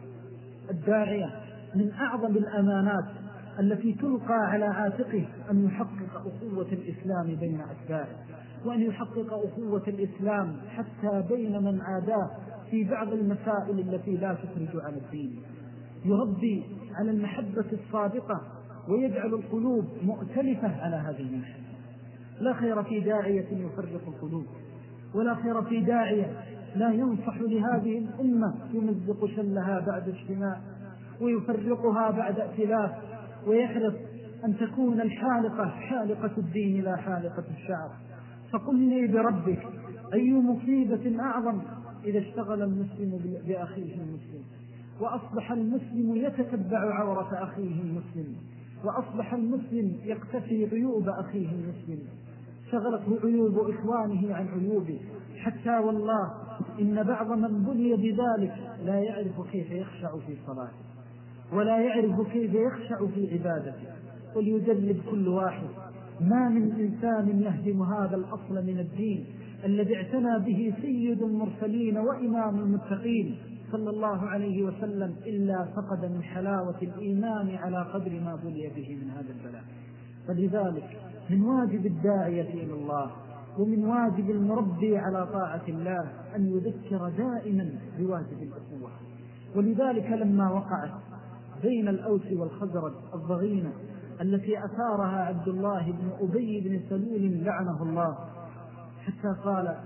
الداعية من أعظم الأمانات التي تلقى على عاتقه أن يحقق أخوة الإسلام بين أتباعه، وأن يحقق أخوة الإسلام حتى بين من عاداه في بعض المسائل التي لا تخرج عن الدين. يربي على المحبة الصادقة ويجعل القلوب مؤتلفة على هذه المحبة. لا خير في داعية يفرق القلوب، ولا خير في داعية لا ينصح لهذه الأمة يمزق شلها بعد اجتماع ويفرقها بعد ائتلاف، ويحرص أن تكون الحالقة حالقة الدين لا حالقة الشعر. فقل لي بربك أي مصيبة أعظم إذا اشتغل المسلم بأخيه المسلم، وأصبح المسلم يتتبع عورة أخيه المسلم، وأصبح المسلم يقتفي عيوب أخيه المسلم، شغلته عيوب إخوانه عن عيوبه، حتى والله إن بعض من بلي بذلك لا يعرف كيف يخشع في صلاته، ولا يعرف كيف يخشع في عبادته. وليجلب كل واحد ما من إنسان يهدم هذا الأصل من الدين الذي اعتنى به سيد المرسلين وإمام المتقين صلى الله عليه وسلم إلا فقد من حلاوة الإيمان على قدر ما بلي به من هذا البلاء. فلذلك من واجب الداعية إلى الله ومن واجب المربي على طاعة الله أن يذكر دائما بواجب الأخوة. ولذلك لما وقعت بين الأوس والخزرج الضغينة التي أثارها عبد الله بن أبي بن سلول لعنه الله، حتى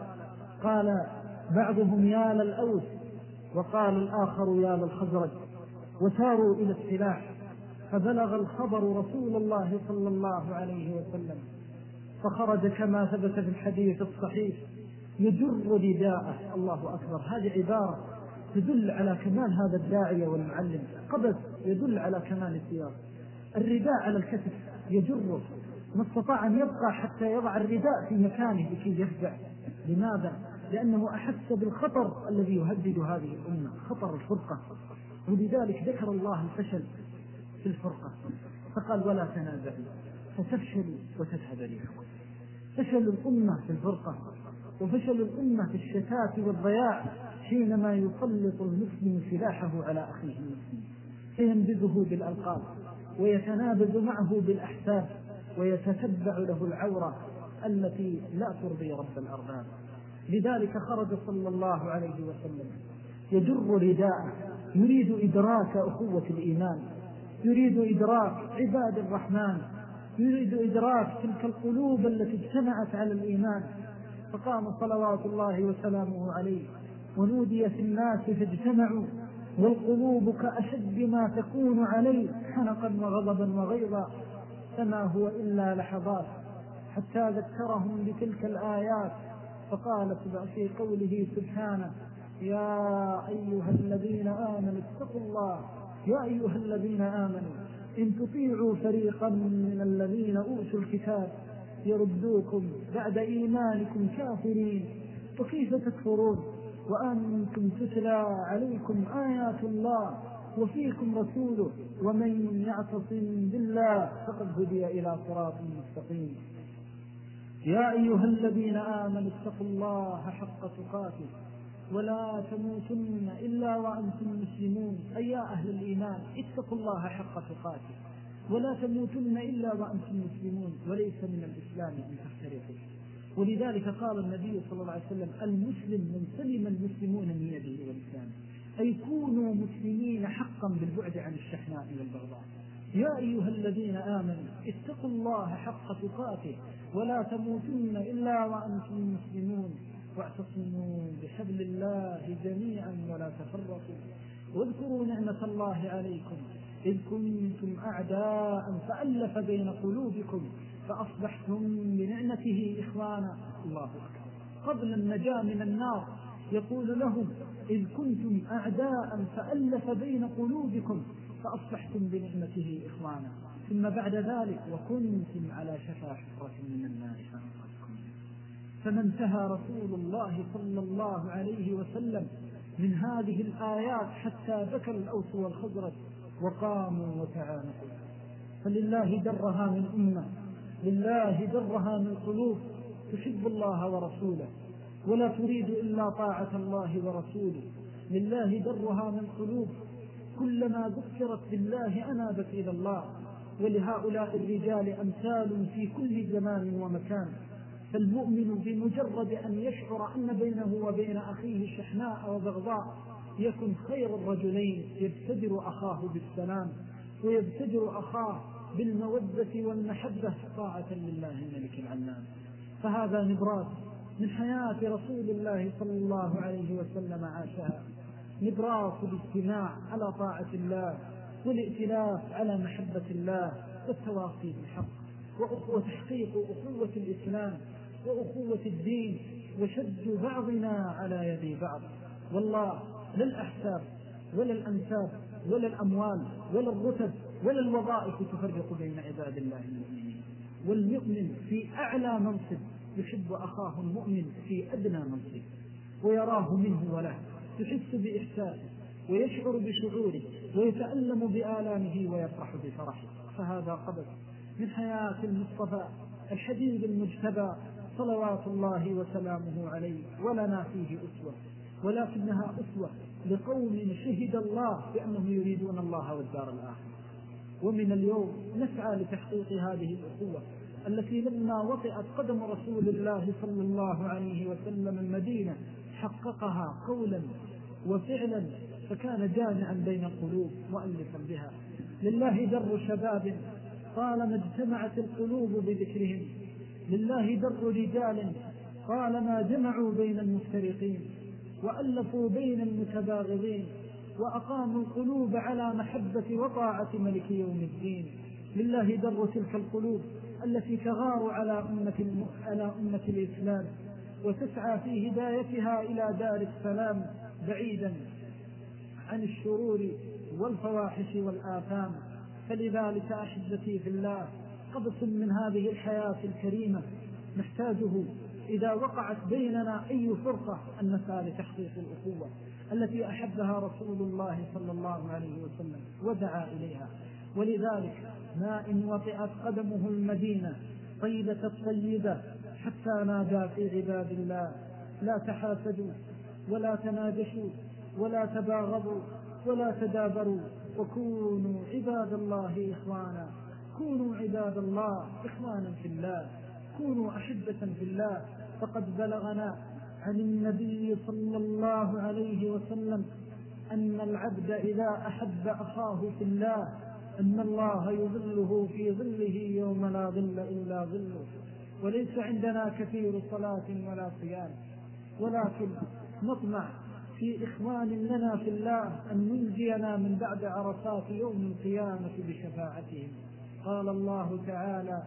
قال بعضهم يا للأوس وقال الآخر يا للخزرج، وساروا إلى السلاح، فبلغ الخبر رسول الله صلى الله عليه وسلم، فخرج كما ثبت في الحديث الصحيح يجر رداءه. الله أكبر، هذه عبارة تدل على كمال هذا الداعية والمعلم. قبس يدل على كمال السياق. الرداء على الكتف يجره، ما استطاع أن يبقى حتى يضع الرداء في مكانه لكي يفزع. لماذا؟ لأنه أحس بالخطر الذي يهدد هذه الأمة، خطر الفرقة. ولذلك ذكر الله الفشل في الفرقة فقال ولا تنازعوا فتفشلوا وتذهب ريحكم. فشل الأمة في الفرقة وفشل الأمة في الشتات والضياع حينما يسلط المسلم سلاحه على أخيه المسلم، فينبذه بالألقاب ويتنابذ معه بالأحساب ويتتبع له العورة التي لا ترضي رب الأرباب. لذلك خرج صلى الله عليه وسلم يجر رداءه، يريد إدراك أخوة الإيمان، يريد إدراك عباد الرحمن، يريد إدراك تلك القلوب التي اجتمعت على الإيمان. فقام صلوات الله وسلامه عليه ونودي في الناس فاجتمعوا والقلوب كأشد ما تكون عليه حنقا وغضبا وغيظا، فما هو إلا لحظات حتى ذكرهم بتلك الآيات. فقال في قوله سبحانه يا أيها الذين آمنوا اتقوا الله، يا أيها الذين آمنوا إن تطيعوا فريقا من الذين أوتوا الكتاب يردوكم بعد إيمانكم كافرين، وكيف تكفرون وأنتم تتلى عليكم آيات الله وفيكم رسوله ومن يعتصم بالله فقد هدي إلى صراط مستقيم. يا أيها الذين آمنوا اتقوا الله حق تقاته ولا تموتن إلا وأنتم مسلمون. أي يا أهل الإيمان اتقوا الله حق تقاته ولا تموتن إلا وأنتم مسلمون، وليس من الإسلام أن تفترقوا. ولذلك قال النبي صلى الله عليه وسلم المسلم من سلم المسلمون من يده ولسانه، أي كونوا مسلمين حقا بالبعد عن الشحناء والبغضاء. يا أيها الذين آمنوا اتقوا الله حق تقاته ولا تموتن إلا وأنتم مسلمون واعتصموا بحبل الله جميعا ولا تفرقوا واذكروا نعمة الله عليكم إذ كنتم أعداء فألف بين قلوبكم فأصبحتم بنعمته إخوانا. الله أكبر. قبل النجاة من النار يقول لهم إذ كنتم أعداء فألف بين قلوبكم فأصبحتم بنعمته إخوانا. ثم بعد ذلك وكنتم على شفا حفرة من النار فأنقذكم. فما انتهى رسول الله صلى الله عليه وسلم من هذه الآيات حتى ذكر الأوس والخزرج وقاموا وتعانقوا. فلله درها من أمة، لله درها من قلوب تحب الله ورسوله ولا تريد إلا طاعة الله ورسوله. لله درها من قلوب كلما ذكرت بالله أنابت إلى الله. ولهؤلاء الرجال أمثال في كل زمان ومكان. فالمؤمن بمجرد أن يشعر أن بينه وبين أخيه شحناء وبغضاء يكن خير الرجلين يبتدر أخاه بالسلام ويبتدر أخاه بالمودة والمحبة طاعة لله الملك العلام. فهذا نبراس من حياة رسول الله صلى الله عليه وسلم عاشها، نبراس الاجتماع على طاعة الله والائتلاف على محبة الله والتواصي بالحق وتحقيق أخوة الإسلام وأخوة الدين وشد بعضنا على يد بعض. والله لا الأحساب ولا الأنساب ولا الأموال ولا الرتب ولا الوظائف تفرق بين عباد الله المؤمنين. والمؤمن في أعلى منصب يحب أخاه المؤمن في أدنى منصب ويراه منه وله، يحس بإحساسه ويشعر بشعوره ويتألم بآلامه ويفرح بفرحه. فهذا قبل من حياة المصطفى الحبيب المجتبى صلوات الله وسلامه عليه. ولنا فيه أسوة، ولكنها أسوة لقوم شهد الله بأنهم يريدون الله والدار الآخرة. ومن اليوم نسعى لتحقيق هذه الأخوة التي لما وطئت قدم رسول الله صلى الله عليه وسلم المدينة حققها قولا وفعلا، فكان جامعا بين القلوب مؤلفا بها. لله در شباب طالما اجتمعت القلوب بذكرهم، لله در رجال طالما جمعوا بين المفترقين وألفوا بين المتباغضين وأقاموا القلوب على محبة وطاعة ملك يوم الدين. لله در تلك القلوب التي تغار على أمة الإسلام وتسعى في هدايتها إلى دار السلام بعيدا عن الشرور والفواحش والآثام. فلذلك أحبتي في الله قبس من هذه الحياة الكريمة نحتاجه إذا وقعت بيننا أي فرقة أن نسعى لتحقيق الأخوة التي أحبها رسول الله صلى الله عليه وسلم ودعا إليها. ولذلك ما إن وطئت قدمه المدينة طيبة الطيبة حتى نادى في عباد الله لا تحاسدوا ولا تناجشوا ولا تباغضوا ولا تدابروا وكونوا عباد الله إخوانا. كونوا عباد الله إخوانا في الله، كونوا أحبة في الله. فقد بلغنا عن النبي صلى الله عليه وسلم أن العبد إذا أحب أخاه في الله أن الله يظله في ظله يوم لا ظل إلا ظله. وليس عندنا كثير صلاة ولا صيام، ولكن نطمع في إخوان لنا في الله أن ننجينا من بعد عرصات يوم القيامة بشفاعتهم. قال الله تعالى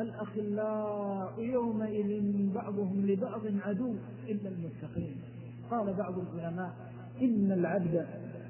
الأخلاء يومئذ بعضهم لبعض عدو إلا المتقين. قال بعض العلماء إن العبد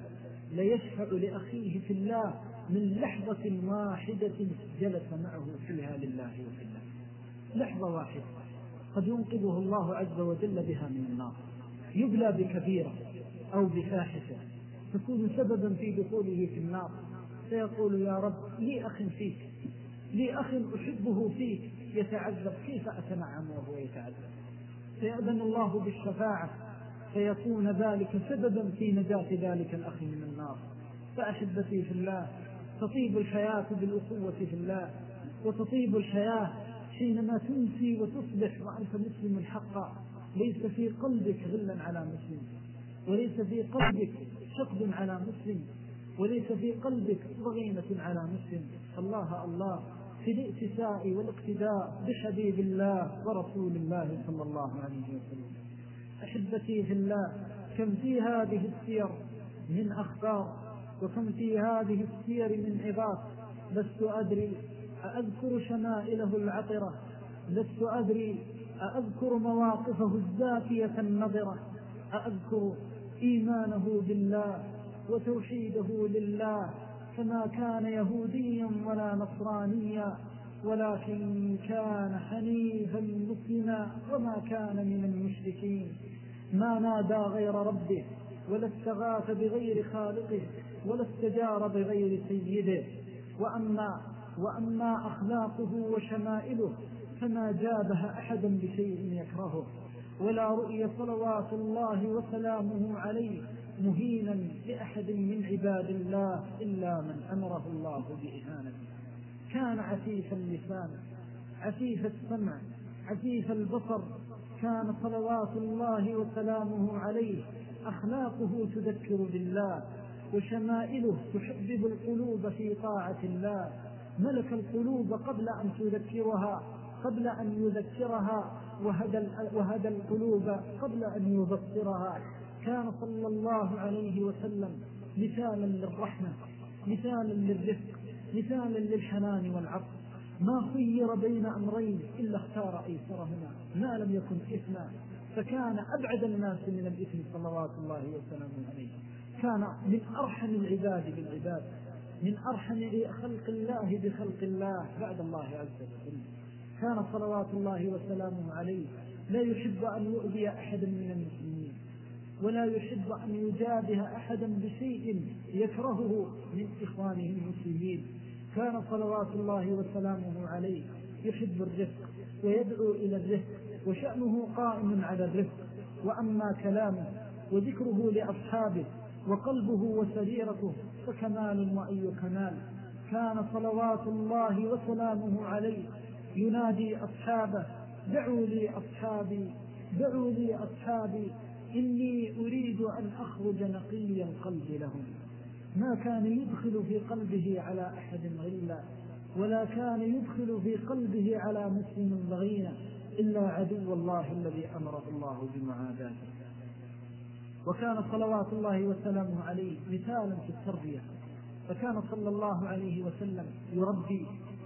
ليشفع لأخيه في الله من لحظة واحدة جلس معه فيها لله وفي الله. لحظة واحدة قد ينقذه الله عز وجل بها من النار، يبلى بكبيرة أو بفاحشة تكون سببا في دخوله في النار، فيقول يا رب لي أخ فيك، لي أخ أحبه فيك يتعذب، كيف أتنعم وهو يتعذب؟ فيأذن الله بالشفاعة فيكون ذلك سببا في نجاة ذلك الأخ من النار. فأحبتي في الله تطيب الحياة بالأخوة في الله، وتطيب الحياة حينما تنسي وتصبح وأنت مسلم حقا، ليس في قلبك غلا على مسلم، وليس في قلبك حقد على مسلم، وليس في قلبك ضغينة على مسلم. الله الله في الائتساء والاقتداء بحبيب الله ورسول الله صلى الله عليه وسلم. أحبتي في الله كم في هذه السير من أخبار وكم في هذه السير من عظات لست أدري أذكر شمائله العطرة، لست أدري أذكر مواقفه الزاكية النظرة، أذكر إيمانه بالله وتوحيده لله، فما كان يهوديا ولا نصرانيا ولكن كان حنيفا مسلما وما كان من المشركين، ما نادى غير ربه ولا استغاث بغير خالقه ولا استجار بغير سيده. وأما أخلاقه وشمائله فما جابه أحدا بشيء يكرهه، ولا رؤي صلوات الله وسلامه عليه مهينا لأحد من عباد الله إلا من أمره الله بإهانته. كان عفيف اللسان، عفيف السمع، عفيف البصر، كان صلوات الله وسلامه عليه أخلاقه تذكر بالله، وشمائله تحبب القلوب في طاعة الله، ملك القلوب قبل أن تذكرها، قبل أن يذكرها، وهدى القلوب قبل أن يبصرها. كان صلى الله عليه وسلم مثالا للرحمة، مثالا للرفق، مثالا للحنان والعطف، ما خير بين أمرين إلا اختار أيسرهما ما لم يكن إثما، فكان أبعد الناس من الإثم صلوات الله وسلامه عليه. كان من أرحم العباد بالعباد، من أرحم خلق الله بخلق الله بعد الله عز وجل. كان صلوات الله وسلامه عليه لا يحب أن يؤذي أحدا من المسلمين، ولا يحب أن يجابه أحدا بشيء يكرهه من إخوانه المسلمين. كان صلوات الله وسلامه عليه يحب الرفق ويدعو إلى الرفق، وشأنه قائم على الرفق. وأما كلامه وذكره لأصحابه وقلبه وسريرته فكمال وأي كمال. كان صلوات الله وسلامه عليه ينادي أصحابه دعوا لي أصحابي، دعوا لي أصحابي، إني أريد أن أخرج نقي القلب لهم. ما كان يدخل في قلبه على أحد غلا، ولا كان يدخل في قلبه على مسلم بغينا إلا عدو الله الذي أمره الله بمعاداته. وكان صلوات الله وسلامه عليه مثالا في التربية، فكان صلى الله عليه وسلم يربي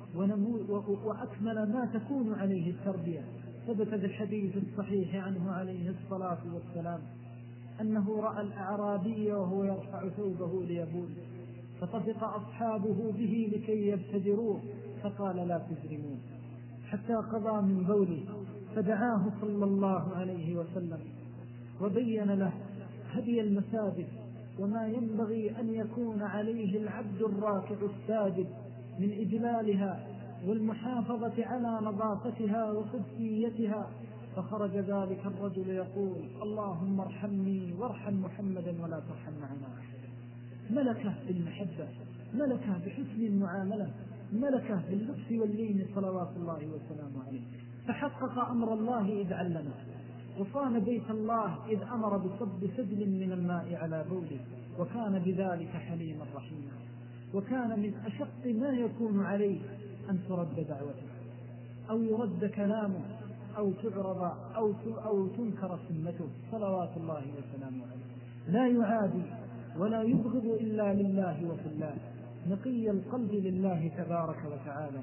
وأكمل ما تكون عليه التربية. ثبت في الحديث الصحيح عنه عليه الصلاة والسلام أنه رأى الأعرابي وهو يرفع ثوبه ليبول، فطفق أصحابه به لكي يبتدروه، فقال لا تجرمون، حتى قضى من بوله، فدعاه صلى الله عليه وسلم وبين له هدي المساجد وما ينبغي أن يكون عليه العبد الراكع الساجد من إجلالها والمحافظة على نظافتها وقدسيتها. فخرج ذلك الرجل يقول اللهم ارحمني وارحم محمدا ولا ترحم معنا أحدا. ملكه بالمحبة، ملكه بحسن المعاملة، ملكه باللطف واللين صلوات الله وسلامه عليه. فحقق أمر الله إذ علمه، وصان بيت الله إذ أمر بصب سجل من الماء على بوله، وكان بذلك حليما رحيما. وكان من أشق ما يكون عليه أن ترد دعوته أو يرد كلامه أو تعرض أو تنكر سنته صلوات الله وسلامه عليه. لا يعادي ولا يبغض إلا لله وفي الله، نقي القلب لله تبارك وتعالى.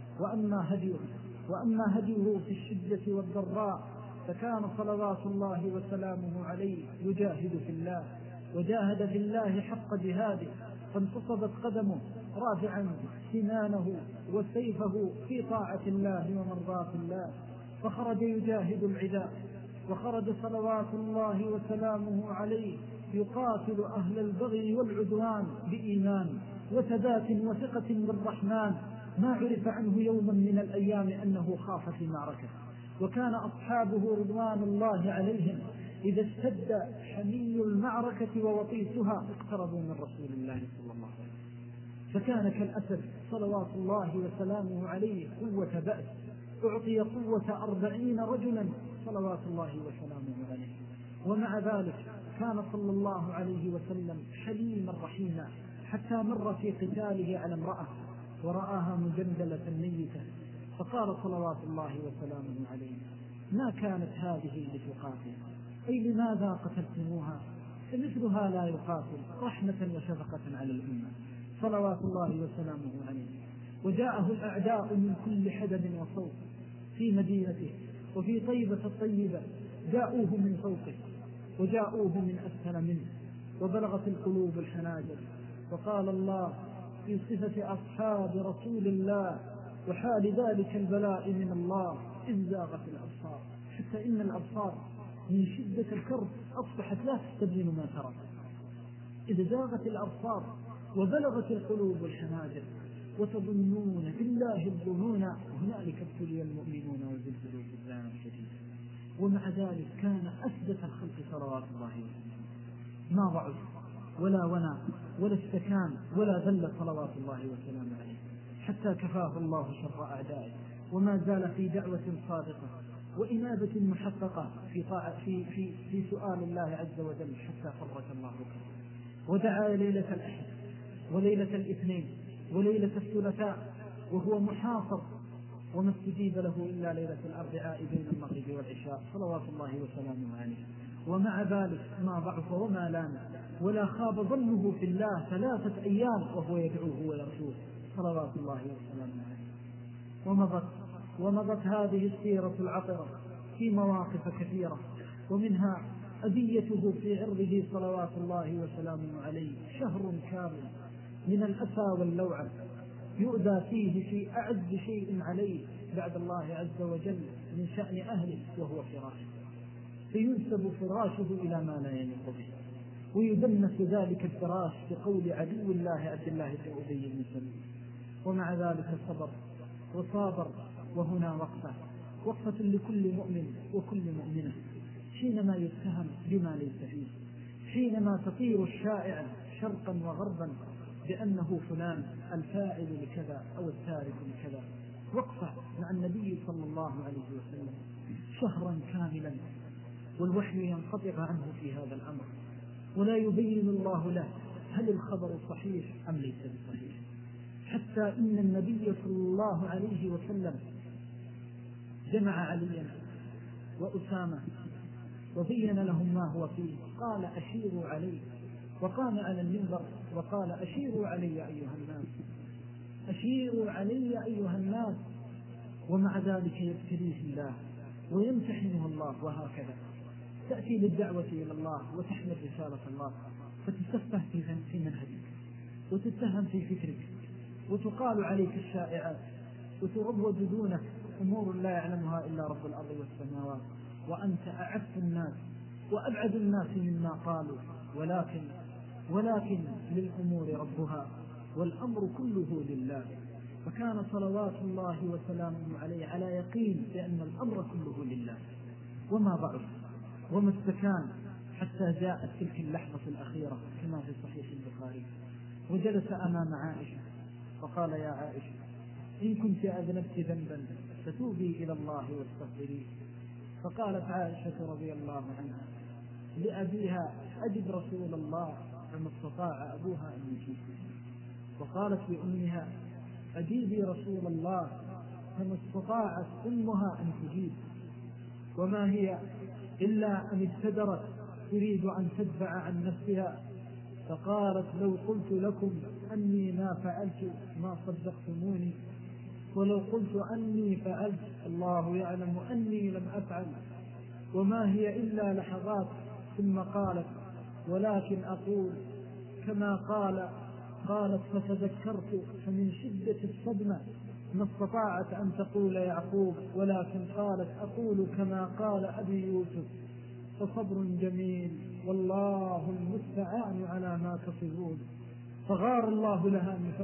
وأما هديه في الشدة والضراء فكان صلوات الله وسلامه عليه يجاهد في الله، وجاهد في الله حق جهاده، فانتصبت قدمه رافعا سنانه وسيفه في طاعة الله ومرضاة الله، فخرج يجاهد العداء. وخرج صلوات الله وسلامه عليه يقاتل أهل البغي والعدوان بإيمان وثبات وثقة بالرحمن، ما عرف عنه يوما من الأيام أنه خاف في معركة. وكان أصحابه رضوان الله عليهم إذا اشتد حمي المعركة ووطيسها اقتربوا من رسول الله صلى الله عليه وسلم، فكان كالأسد صلوات الله وسلامه عليه قوة بأس، أعطي قوة 40 رجلا صلوات الله وسلامه عليه. ومع ذلك كان صلى الله عليه وسلم حليما رحيما، حتى مر في قتاله على امرأة ورآها مجندلة ميتة، فقال صلوات الله وسلامه عليه ما كانت هذه لتقاتل، أي لماذا قتلتموها؟ فمثلها لا يقاتل رحمة وشفقة على الأمة صلوات الله وسلامه عليه. وجاءه الأعداء من كل حدب وصوت في مدينته وفي طيبة الطيبة، جاءوه من فوقه وجاءوه من أسفل منه، وبلغت القلوب الحناجر. وقال الله في صفة أصحاب رسول الله وحال ذلك البلاء من الله إذ زاغت الأبصار، حتى إن الأبصار من شدة الكرب أصبحت لا تستبين ما ترى. إذ زاغت الأبصار وبلغت القلوب الحناجر وتظنون بالله الظنون هنالك ابتلي المؤمنون وزلزلوا زلزالا شديدا. ومع ذلك كان أثبت الخلق صلوات الله وسلامه، ما ضعف ولا ونع ولا استكان ولا ذل صلوات الله وسلامه عليه، حتى كفاه الله شر أعدائه، وما زال في دعوة صادقة وإنابة محققة في سؤال الله عز وجل حتى فرج الله بكره. ودعا ليلة الأحد وليلة الاثنين وليلة الثلاثاء وهو محاصر، وما استجيب له إلا ليلة الأربعاء بين المغرب والعشاء صلوات الله وسلامه عليه. ومع ذلك ما ضعف وما لام ولا خاب ظنه في الله 3 أيام وهو يدعوه ويرجوه صلوات الله وسلامه عليه. ومضت هذه السيرة العطرة في مواقف كثيرة، ومنها أذيته في عرضه صلوات الله وسلامه عليه، شهر كامل من الأسى واللوعة يؤذى فيه في أعز شيء عليه بعد الله عز وجل من شأن أهله وهو فراشه، فينسب فراشه إلى ما لا يليق به، ويدنس ذلك الفراش بقول عدو الله عبد الله بن أبي بن سلول. ومع ذلك صبر وصابر. وهنا وقفة لكل مؤمن وكل مؤمنة حينما يتهم بما ليس فيه، حينما تطير الشائعة شرقا وغربا بأنه فلان الفاعل لكذا أو التارك لكذا. وقفة مع النبي صلى الله عليه وسلم شهرا كاملا والوحي ينقطع عنه في هذا الأمر، ولا يبين الله له هل الخبر صحيح أم ليس بصحيح، حتى إن النبي صلى الله عليه وسلم جمع عليا وأسامة وبين لهم ما هو فيه، قال أشيروا عليه، وقام على المنبر وقال أشيروا علي أيها الناس، أشيروا علي أيها الناس. ومع ذلك يبتليه الله ويمتحنه الله، وهكذا تأتي للدعوة إلى الله وتحمل رسالة الله فتسفه في منهجك وتتهم في فكرك وتقال عليك الشائعات وتروج دونك أمور لا يعلمها إلا رب الأرض والسماوات، وأنت أعف الناس وأبعد الناس مما قالوا، ولكن للأمور ربها والأمر كله لله. فكان صلوات الله وسلامه عليه على يقين بأن الأمر كله لله، وما ضعف وما استكان حتى جاءت تلك اللحظة الأخيرة كما في صحيح البخاري، وجلس أمام عائشة فقال يا عائشة إن كنت أذنبت ذنبا فتوبي إلى الله واستغفريه. فقالت عائشة رضي الله عنها لأبيها أجب رسول الله فما استطاع أبوها أن يجيب، وقالت لأمها أجيبي رسول الله فما استطاعت أمها أن تجيب، وما هي إلا أن ابتدرت تريد أن تدفع عن نفسها، فقالت لو قلت لكم أني ما فعلت ما صدقتموني، ولو قلت أني فعلت الله يعلم أني لم أفعل، وما هي إلا لحظات. ثم قالت ولكن أقول كما قالت فتذكرت فمن شدة الصدمة ما استطاعت أن تقول يعقوب، ولكن قالت أقول كما قال أبي يوسف فصبر جميل والله المستعان على ما تصفون. فغار الله لها من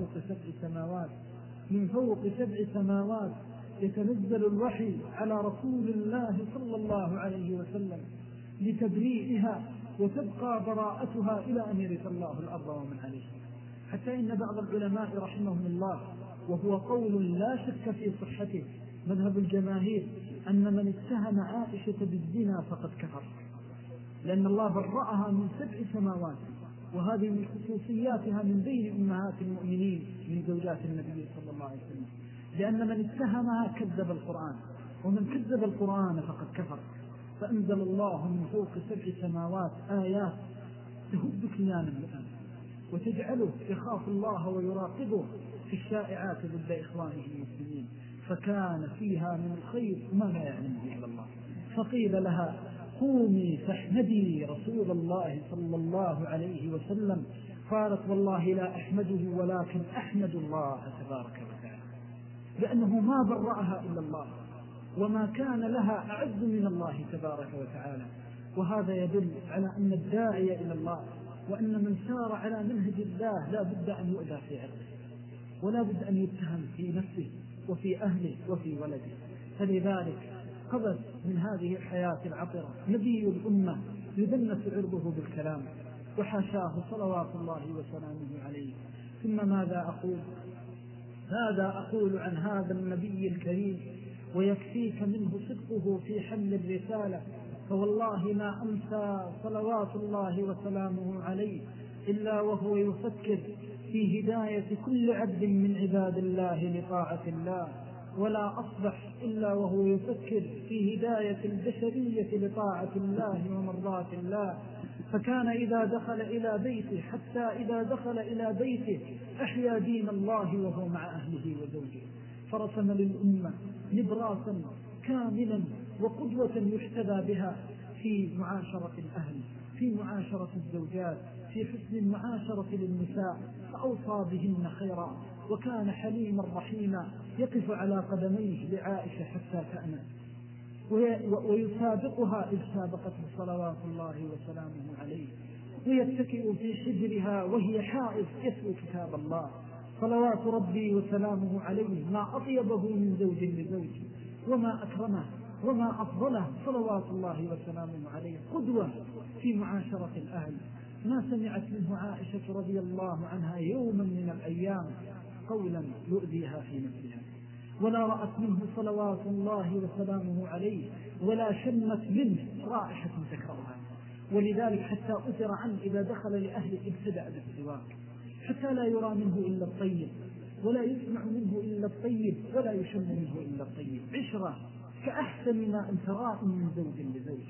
فوق 7 سماوات يتنزل الوحي على رسول الله صلى الله عليه وسلم لتبريئها وتبقى براءتها إلى أن يرث الله الأرض ومن عليها. حتى إن بعض العلماء رحمهم الله، وهو قول لا شك في صحته مذهب الجماهير، أن من اتهم عائشة بالزنا فقد كفر، لأن الله برأها من 7 سماوات، وهذه من خصوصياتها من بين أمهات المؤمنين من زوجات النبي صلى الله عليه وسلم، لأن من اتهمها كذب القرآن، ومن كذب القرآن فقد كفر. فأنزل الله من فوق 7 سماوات آيات تهد كيان المؤمن وتجعله يخاف الله ويراقبه في الشائعات ضد إخوانه المسلمين، فكان فيها من الخير ما لا يعلمه إلا الله. فقيل لها قومي فاحمدي رسول الله صلى الله عليه وسلم، قالت والله لا أحمده ولكن أحمد الله تبارك وتعالى، لأنه ما برأها إلا الله وما كان لها أعز من الله تبارك وتعالى. وهذا يدل على أن الداعي إلى الله وأن من سار على منهج الله لا بد أن يؤذى في عرضه ولا بد أن يتهم في نفسه وفي أهله وفي ولده. فلذلك قبل من هذه الحياة العطرة نبي الأمة يدنس عرضه بالكلام وحاشاه صلوات الله وسلامه عليه. ثم ماذا أقول عن هذا النبي الكريم ويكفيك منه صدقه في حمل الرسالة، فوالله ما أمسى صلوات الله وسلامه عليه إلا وهو يفكر في هداية كل عبد من عباد الله لطاعة الله، ولا أصبح إلا وهو يفكر في هداية البشرية لطاعة الله ومرضاة الله. فكان إذا دخل إلى بيته حتى إذا دخل إلى بيته أحيا دين الله وهو مع أهله وزوجه، فرسم للأمة نبراسا كاملا وقدوة يحتذى بها في معاشرة الأهل، في معاشرة الزوجات، في حسن المعاشرة للنساء، فأوصى بهن خيرا وكان حليما رحيما يقف على قدميه لعائشة حتى تأمن ويسابقها إذ سابقته صلوات الله وسلامه عليه، ويتكئ في حجرها وهي حائض يتلو كتاب الله صلوات ربي وسلامه عليه. ما أطيبه من زوج لزوج وما أكرمه وما أفضله صلوات الله وسلامه عليه، قدوة في معاشرة الأهل. ما سمعت منه عائشة رضي الله عنها يوما من الأيام قولا يؤذيها في نفسها، ولا رأت منه صلوات الله وسلامه عليه ولا شمت منه رائحة تكرهها. ولذلك حتى أثر عنه إذا دخل لأهله ابتدأ بالسواك حتى لا يرى منه إلا الطيب ولا يسمع منه إلا الطيب ولا يشم منه إلا الطيب. عشرة كأحسن ما أن تراه من زوج لزوج.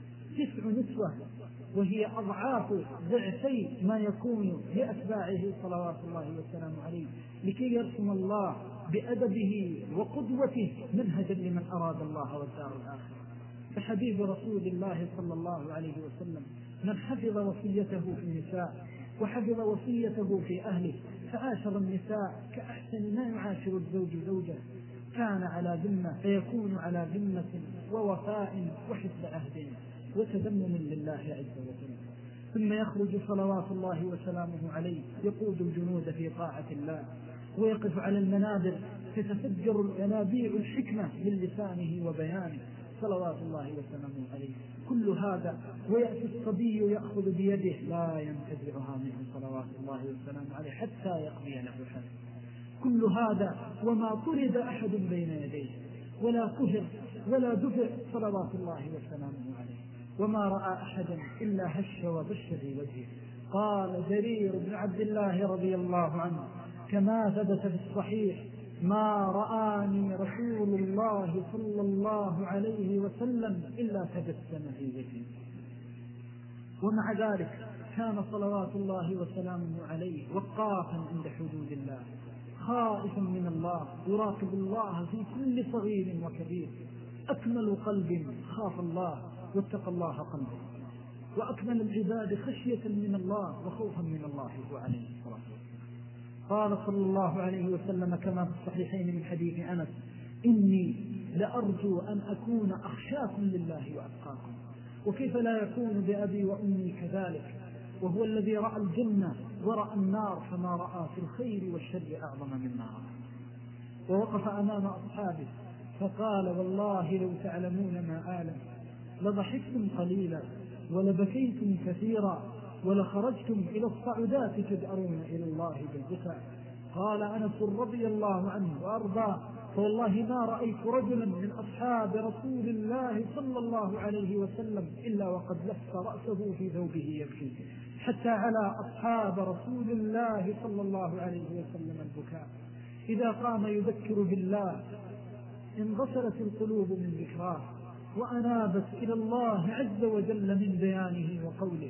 9 نسوة وهي أضعاف ضعفي ما يكون لأتباعه صلوات الله وسلامه عليه، لكي يرسم الله بأدبه وقدوته منهجا لمن أراد الله والدار الآخرة. فحبيب رسول الله صلى الله عليه وسلم من حفظ وصيته في النساء وحفظ وصيته في أهله، فعاشر النساء كأحسن ما يعاشر الزوج زوجه، كان على ذمة فيكون على ذمة ووفاء وحفظ عهد وتذمم لله عز وجل. ثم يخرج صلوات الله وسلامه عليه يقود الجنود في طاعة الله ويقف على المنابر تتفجر الينابيع الحكمة من لسانه وبيانه صلوات الله وسلامه عليه. كل هذا ويأتي الصبي يأخذ بيده لا ينتزعها منه صلوات الله وسلامه عليه حتى يقضي له حد. كل هذا وما طرد أحد بين يديه ولا قهر ولا دفع صلوات الله وسلامه عليه، وما رأى أحدا إلا هش وبش في وجهه. قال جرير بن عبد الله رضي الله عنه كما ثبت في الصحيح ما رآني رسول الله صلى الله عليه وسلم إلا تبسم في وجهه. ومع ذلك كان صلوات الله وسلامه عليه وقافا عند حدود الله، خائفا من الله، يراقب الله في كل صغير وكبير. أكمل قلب خاف الله واتقى الله قلبه، وأكمل العباد خشية من الله وخوفا من الله عليه الصلاة والسلام. قال صلى الله عليه وسلم كما في الصحيحين من حديث أنس إني لأرجو أن أكون أخشاكم لله وأتقاكم. وكيف لا يكون بأبي وأمي كذلك، وهو الذي رأى الجنة ورأى النار فما رأى في الخير والشر أعظم مما رأى. ووقف أمام أصحابه فقال والله لو تعلمون ما أعلم لضحكتم قليلا ولبكيتم كثيرا ولخرجتم إلى الصعودات تدعون إلى الله بالبكاء. قال أنس رضي الله عنه وأرضاه فوالله ما رأيت رجلا من أصحاب رسول الله صلى الله عليه وسلم إلا وقد لف رأسه في ثوبه يبكي، حتى على أصحاب رسول الله صلى الله عليه وسلم البكاء. إذا قام يذكر بالله انغسلت القلوب من ذكراه وأنابت إلى الله عز وجل من بيانه وقوله.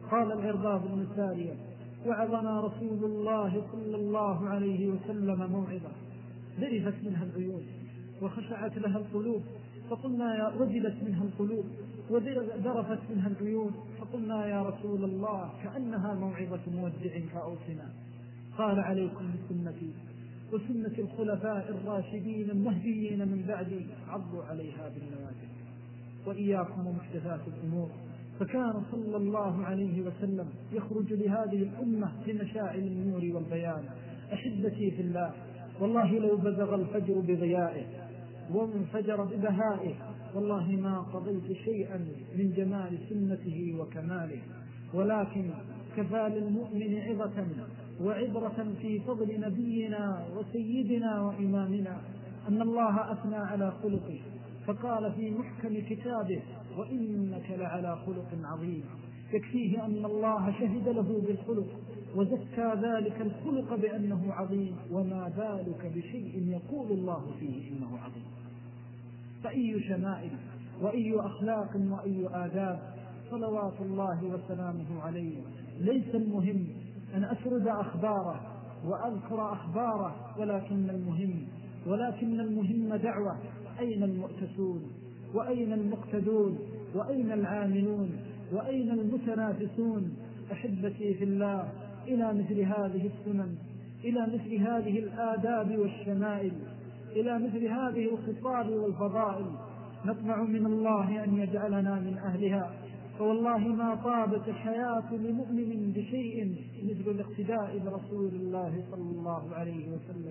قال العرباض بن سارية: وعظنا رسول الله صلى الله عليه وسلم موعظة ذرفت منها العيون وخشعت لها القلوب، فقلنا وجلت منها القلوب وذرفت منها العيون، فقلنا يا رسول الله كأنها موعظة مودع فأوصنا. قال: عليكم بسنتي وسنة الخلفاء الراشدين المهديين من بعدي، عضوا عليها بالنواجذ، وإياكم ومحدثات الأمور. فكان صلى الله عليه وسلم يخرج لهذه الأمة بمشاعل النور والبيان. أحبتي في الله، والله لو بزغ الفجر بضيائه وانفجر ببهائه والله ما قضيت شيئا من جمال سنته وكماله، ولكن كفى للمؤمن عظة وعبرة في فضل نبينا وسيدنا وإمامنا أن الله أثنى على خلقه، فقال في محكم كتابه: وإنك لعلى خلق عظيم. يكفيه أن الله شهد له بالخلق وزكى ذلك الخلق بأنه عظيم، وما بالك بشيء يقول الله فيه إنه عظيم. فأي شمائل وأي أخلاق وأي آداب، صلوات الله وسلامه عليه. ليس المهم أن أسرد أخباره وأذكر أخباره، ولكن المهم دعوة. أين المؤتسون وأين المقتدون وأين العاملون وأين المتنافسون؟ أحبتي في الله، إلى مثل هذه السنن، إلى مثل هذه الآداب والشمائل، إلى مثل هذه الخصال والفضائل نطمع من الله أن يجعلنا من أهلها. فوالله ما طابت الحياة لمؤمن بشيء مثل الاقتداء برسول الله صلى الله عليه وسلم.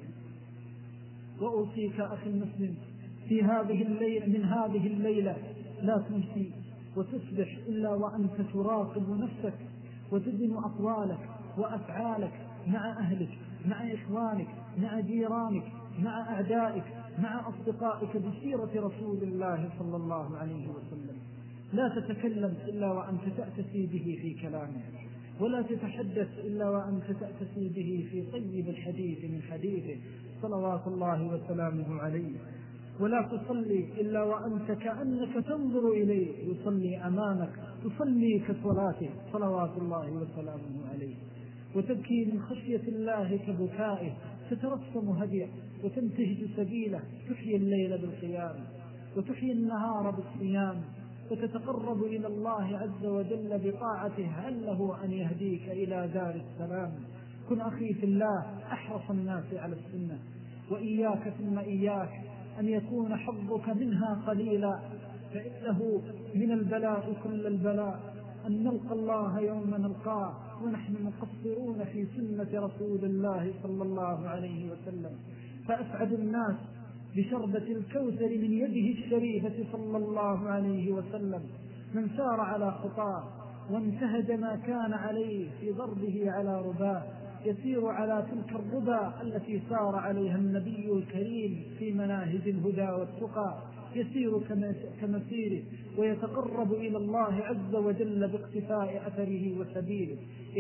وأوصيك أخي المسلم في من هذه الليلة لا تمشي وتصبح إلا وأنت تراقب نفسك وتزن أقوالك وأفعالك مع أهلك، مع إخوانك، مع جيرانك، مع أعدائك، مع أصدقائك بسيرة رسول الله صلى الله عليه وسلم. لا تتكلم إلا وأنت تأتسي به في كلامك، ولا تتحدث إلا وأنت تأتسي به في طيب الحديث من حديثه صلوات الله وسلامه عليه. ولا تصلي إلا وأنت كأنك تنظر إليه يصلي أمامك، تصلي كصلاته صلوات الله وسلامه عليه. وتبكي من خشية الله كبكائه، تترسم هديه وتنتهج سبيله، تحيي الليل بالقيام وتحيي النهار بالصيام، وتتقرب إلى الله عز وجل بطاعته عله أن يهديك إلى دار السلام. كن أخي في الله أحرص الناس على السنة، وإياك ثم إياك أن يكون حظك منها قليلا، فإنه من البلاء كل البلاء أن نلقى الله يوم نلقاه ونحن مقصرون في سنة رسول الله صلى الله عليه وسلم. فأسعد الناس بشربة الكوثر من يده الشريفة صلى الله عليه وسلم من سار على خطاه وانتهج ما كان عليه في ضربه على رباه، يسير على تلك الربا التي سار عليها النبي الكريم في مناهج الهدى والتقى، يسير كمسيره ويتقرب إلى الله عز وجل باقتفاء أثره وسبيله.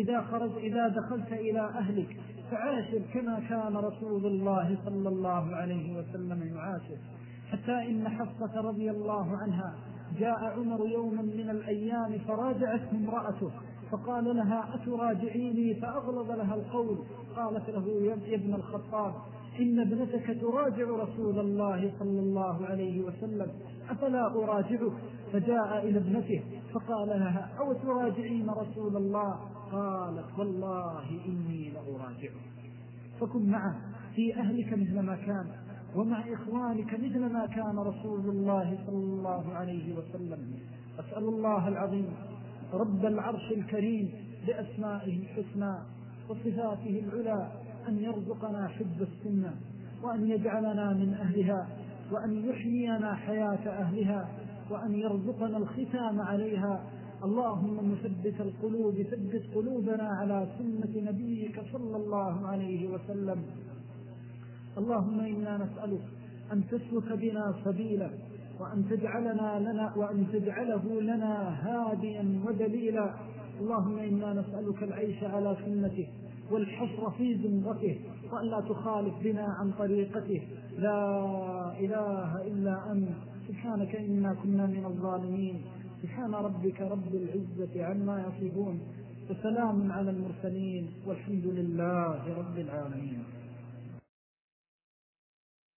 إذا دخلت إلى أهلك فعاشر كما كان رسول الله صلى الله عليه وسلم يعاشر. حتى إن حفصة رضي الله عنها جاء عمر يوما من الأيام فراجعته امرأته، فقال لها: أتراجعيني؟ فأغلظ لها القول. قالت له: يا ابن الخطاب، إن ابنتك تراجع رسول الله صلى الله عليه وسلم، أفلا أراجعه؟ فجاء إلى ابنته فقال لها: أو تراجعين رسول الله؟ قالت: والله إني لأراجعه. فكن معه في أهلك مثل ما كان، ومع إخوانك مثل ما كان رسول الله صلى الله عليه وسلم. أسأل الله العظيم رب العرش الكريم بأسمائه الحسنى وصفاته العلى أن يرزقنا حب السنة، وأن يجعلنا من أهلها، وأن يحيينا حياة أهلها، وأن يرزقنا الختام عليها. اللهم مثبت القلوب ثبت قلوبنا على سنة نبيك صلى الله عليه وسلم. اللهم إنا نسألك أن تسلك بنا سبيلا، وأن تجعله لنا هاديا ودليلا. اللهم إنا نسألك العيش على سنته والحشر في زمرته، وأن لا تخالف بنا عن طريقته. لا إله إلا أنت سبحانك إنا كنا من الظالمين. سبحان ربك رب العزة عما يصفون، وسلام على المرسلين والحمد لله رب العالمين.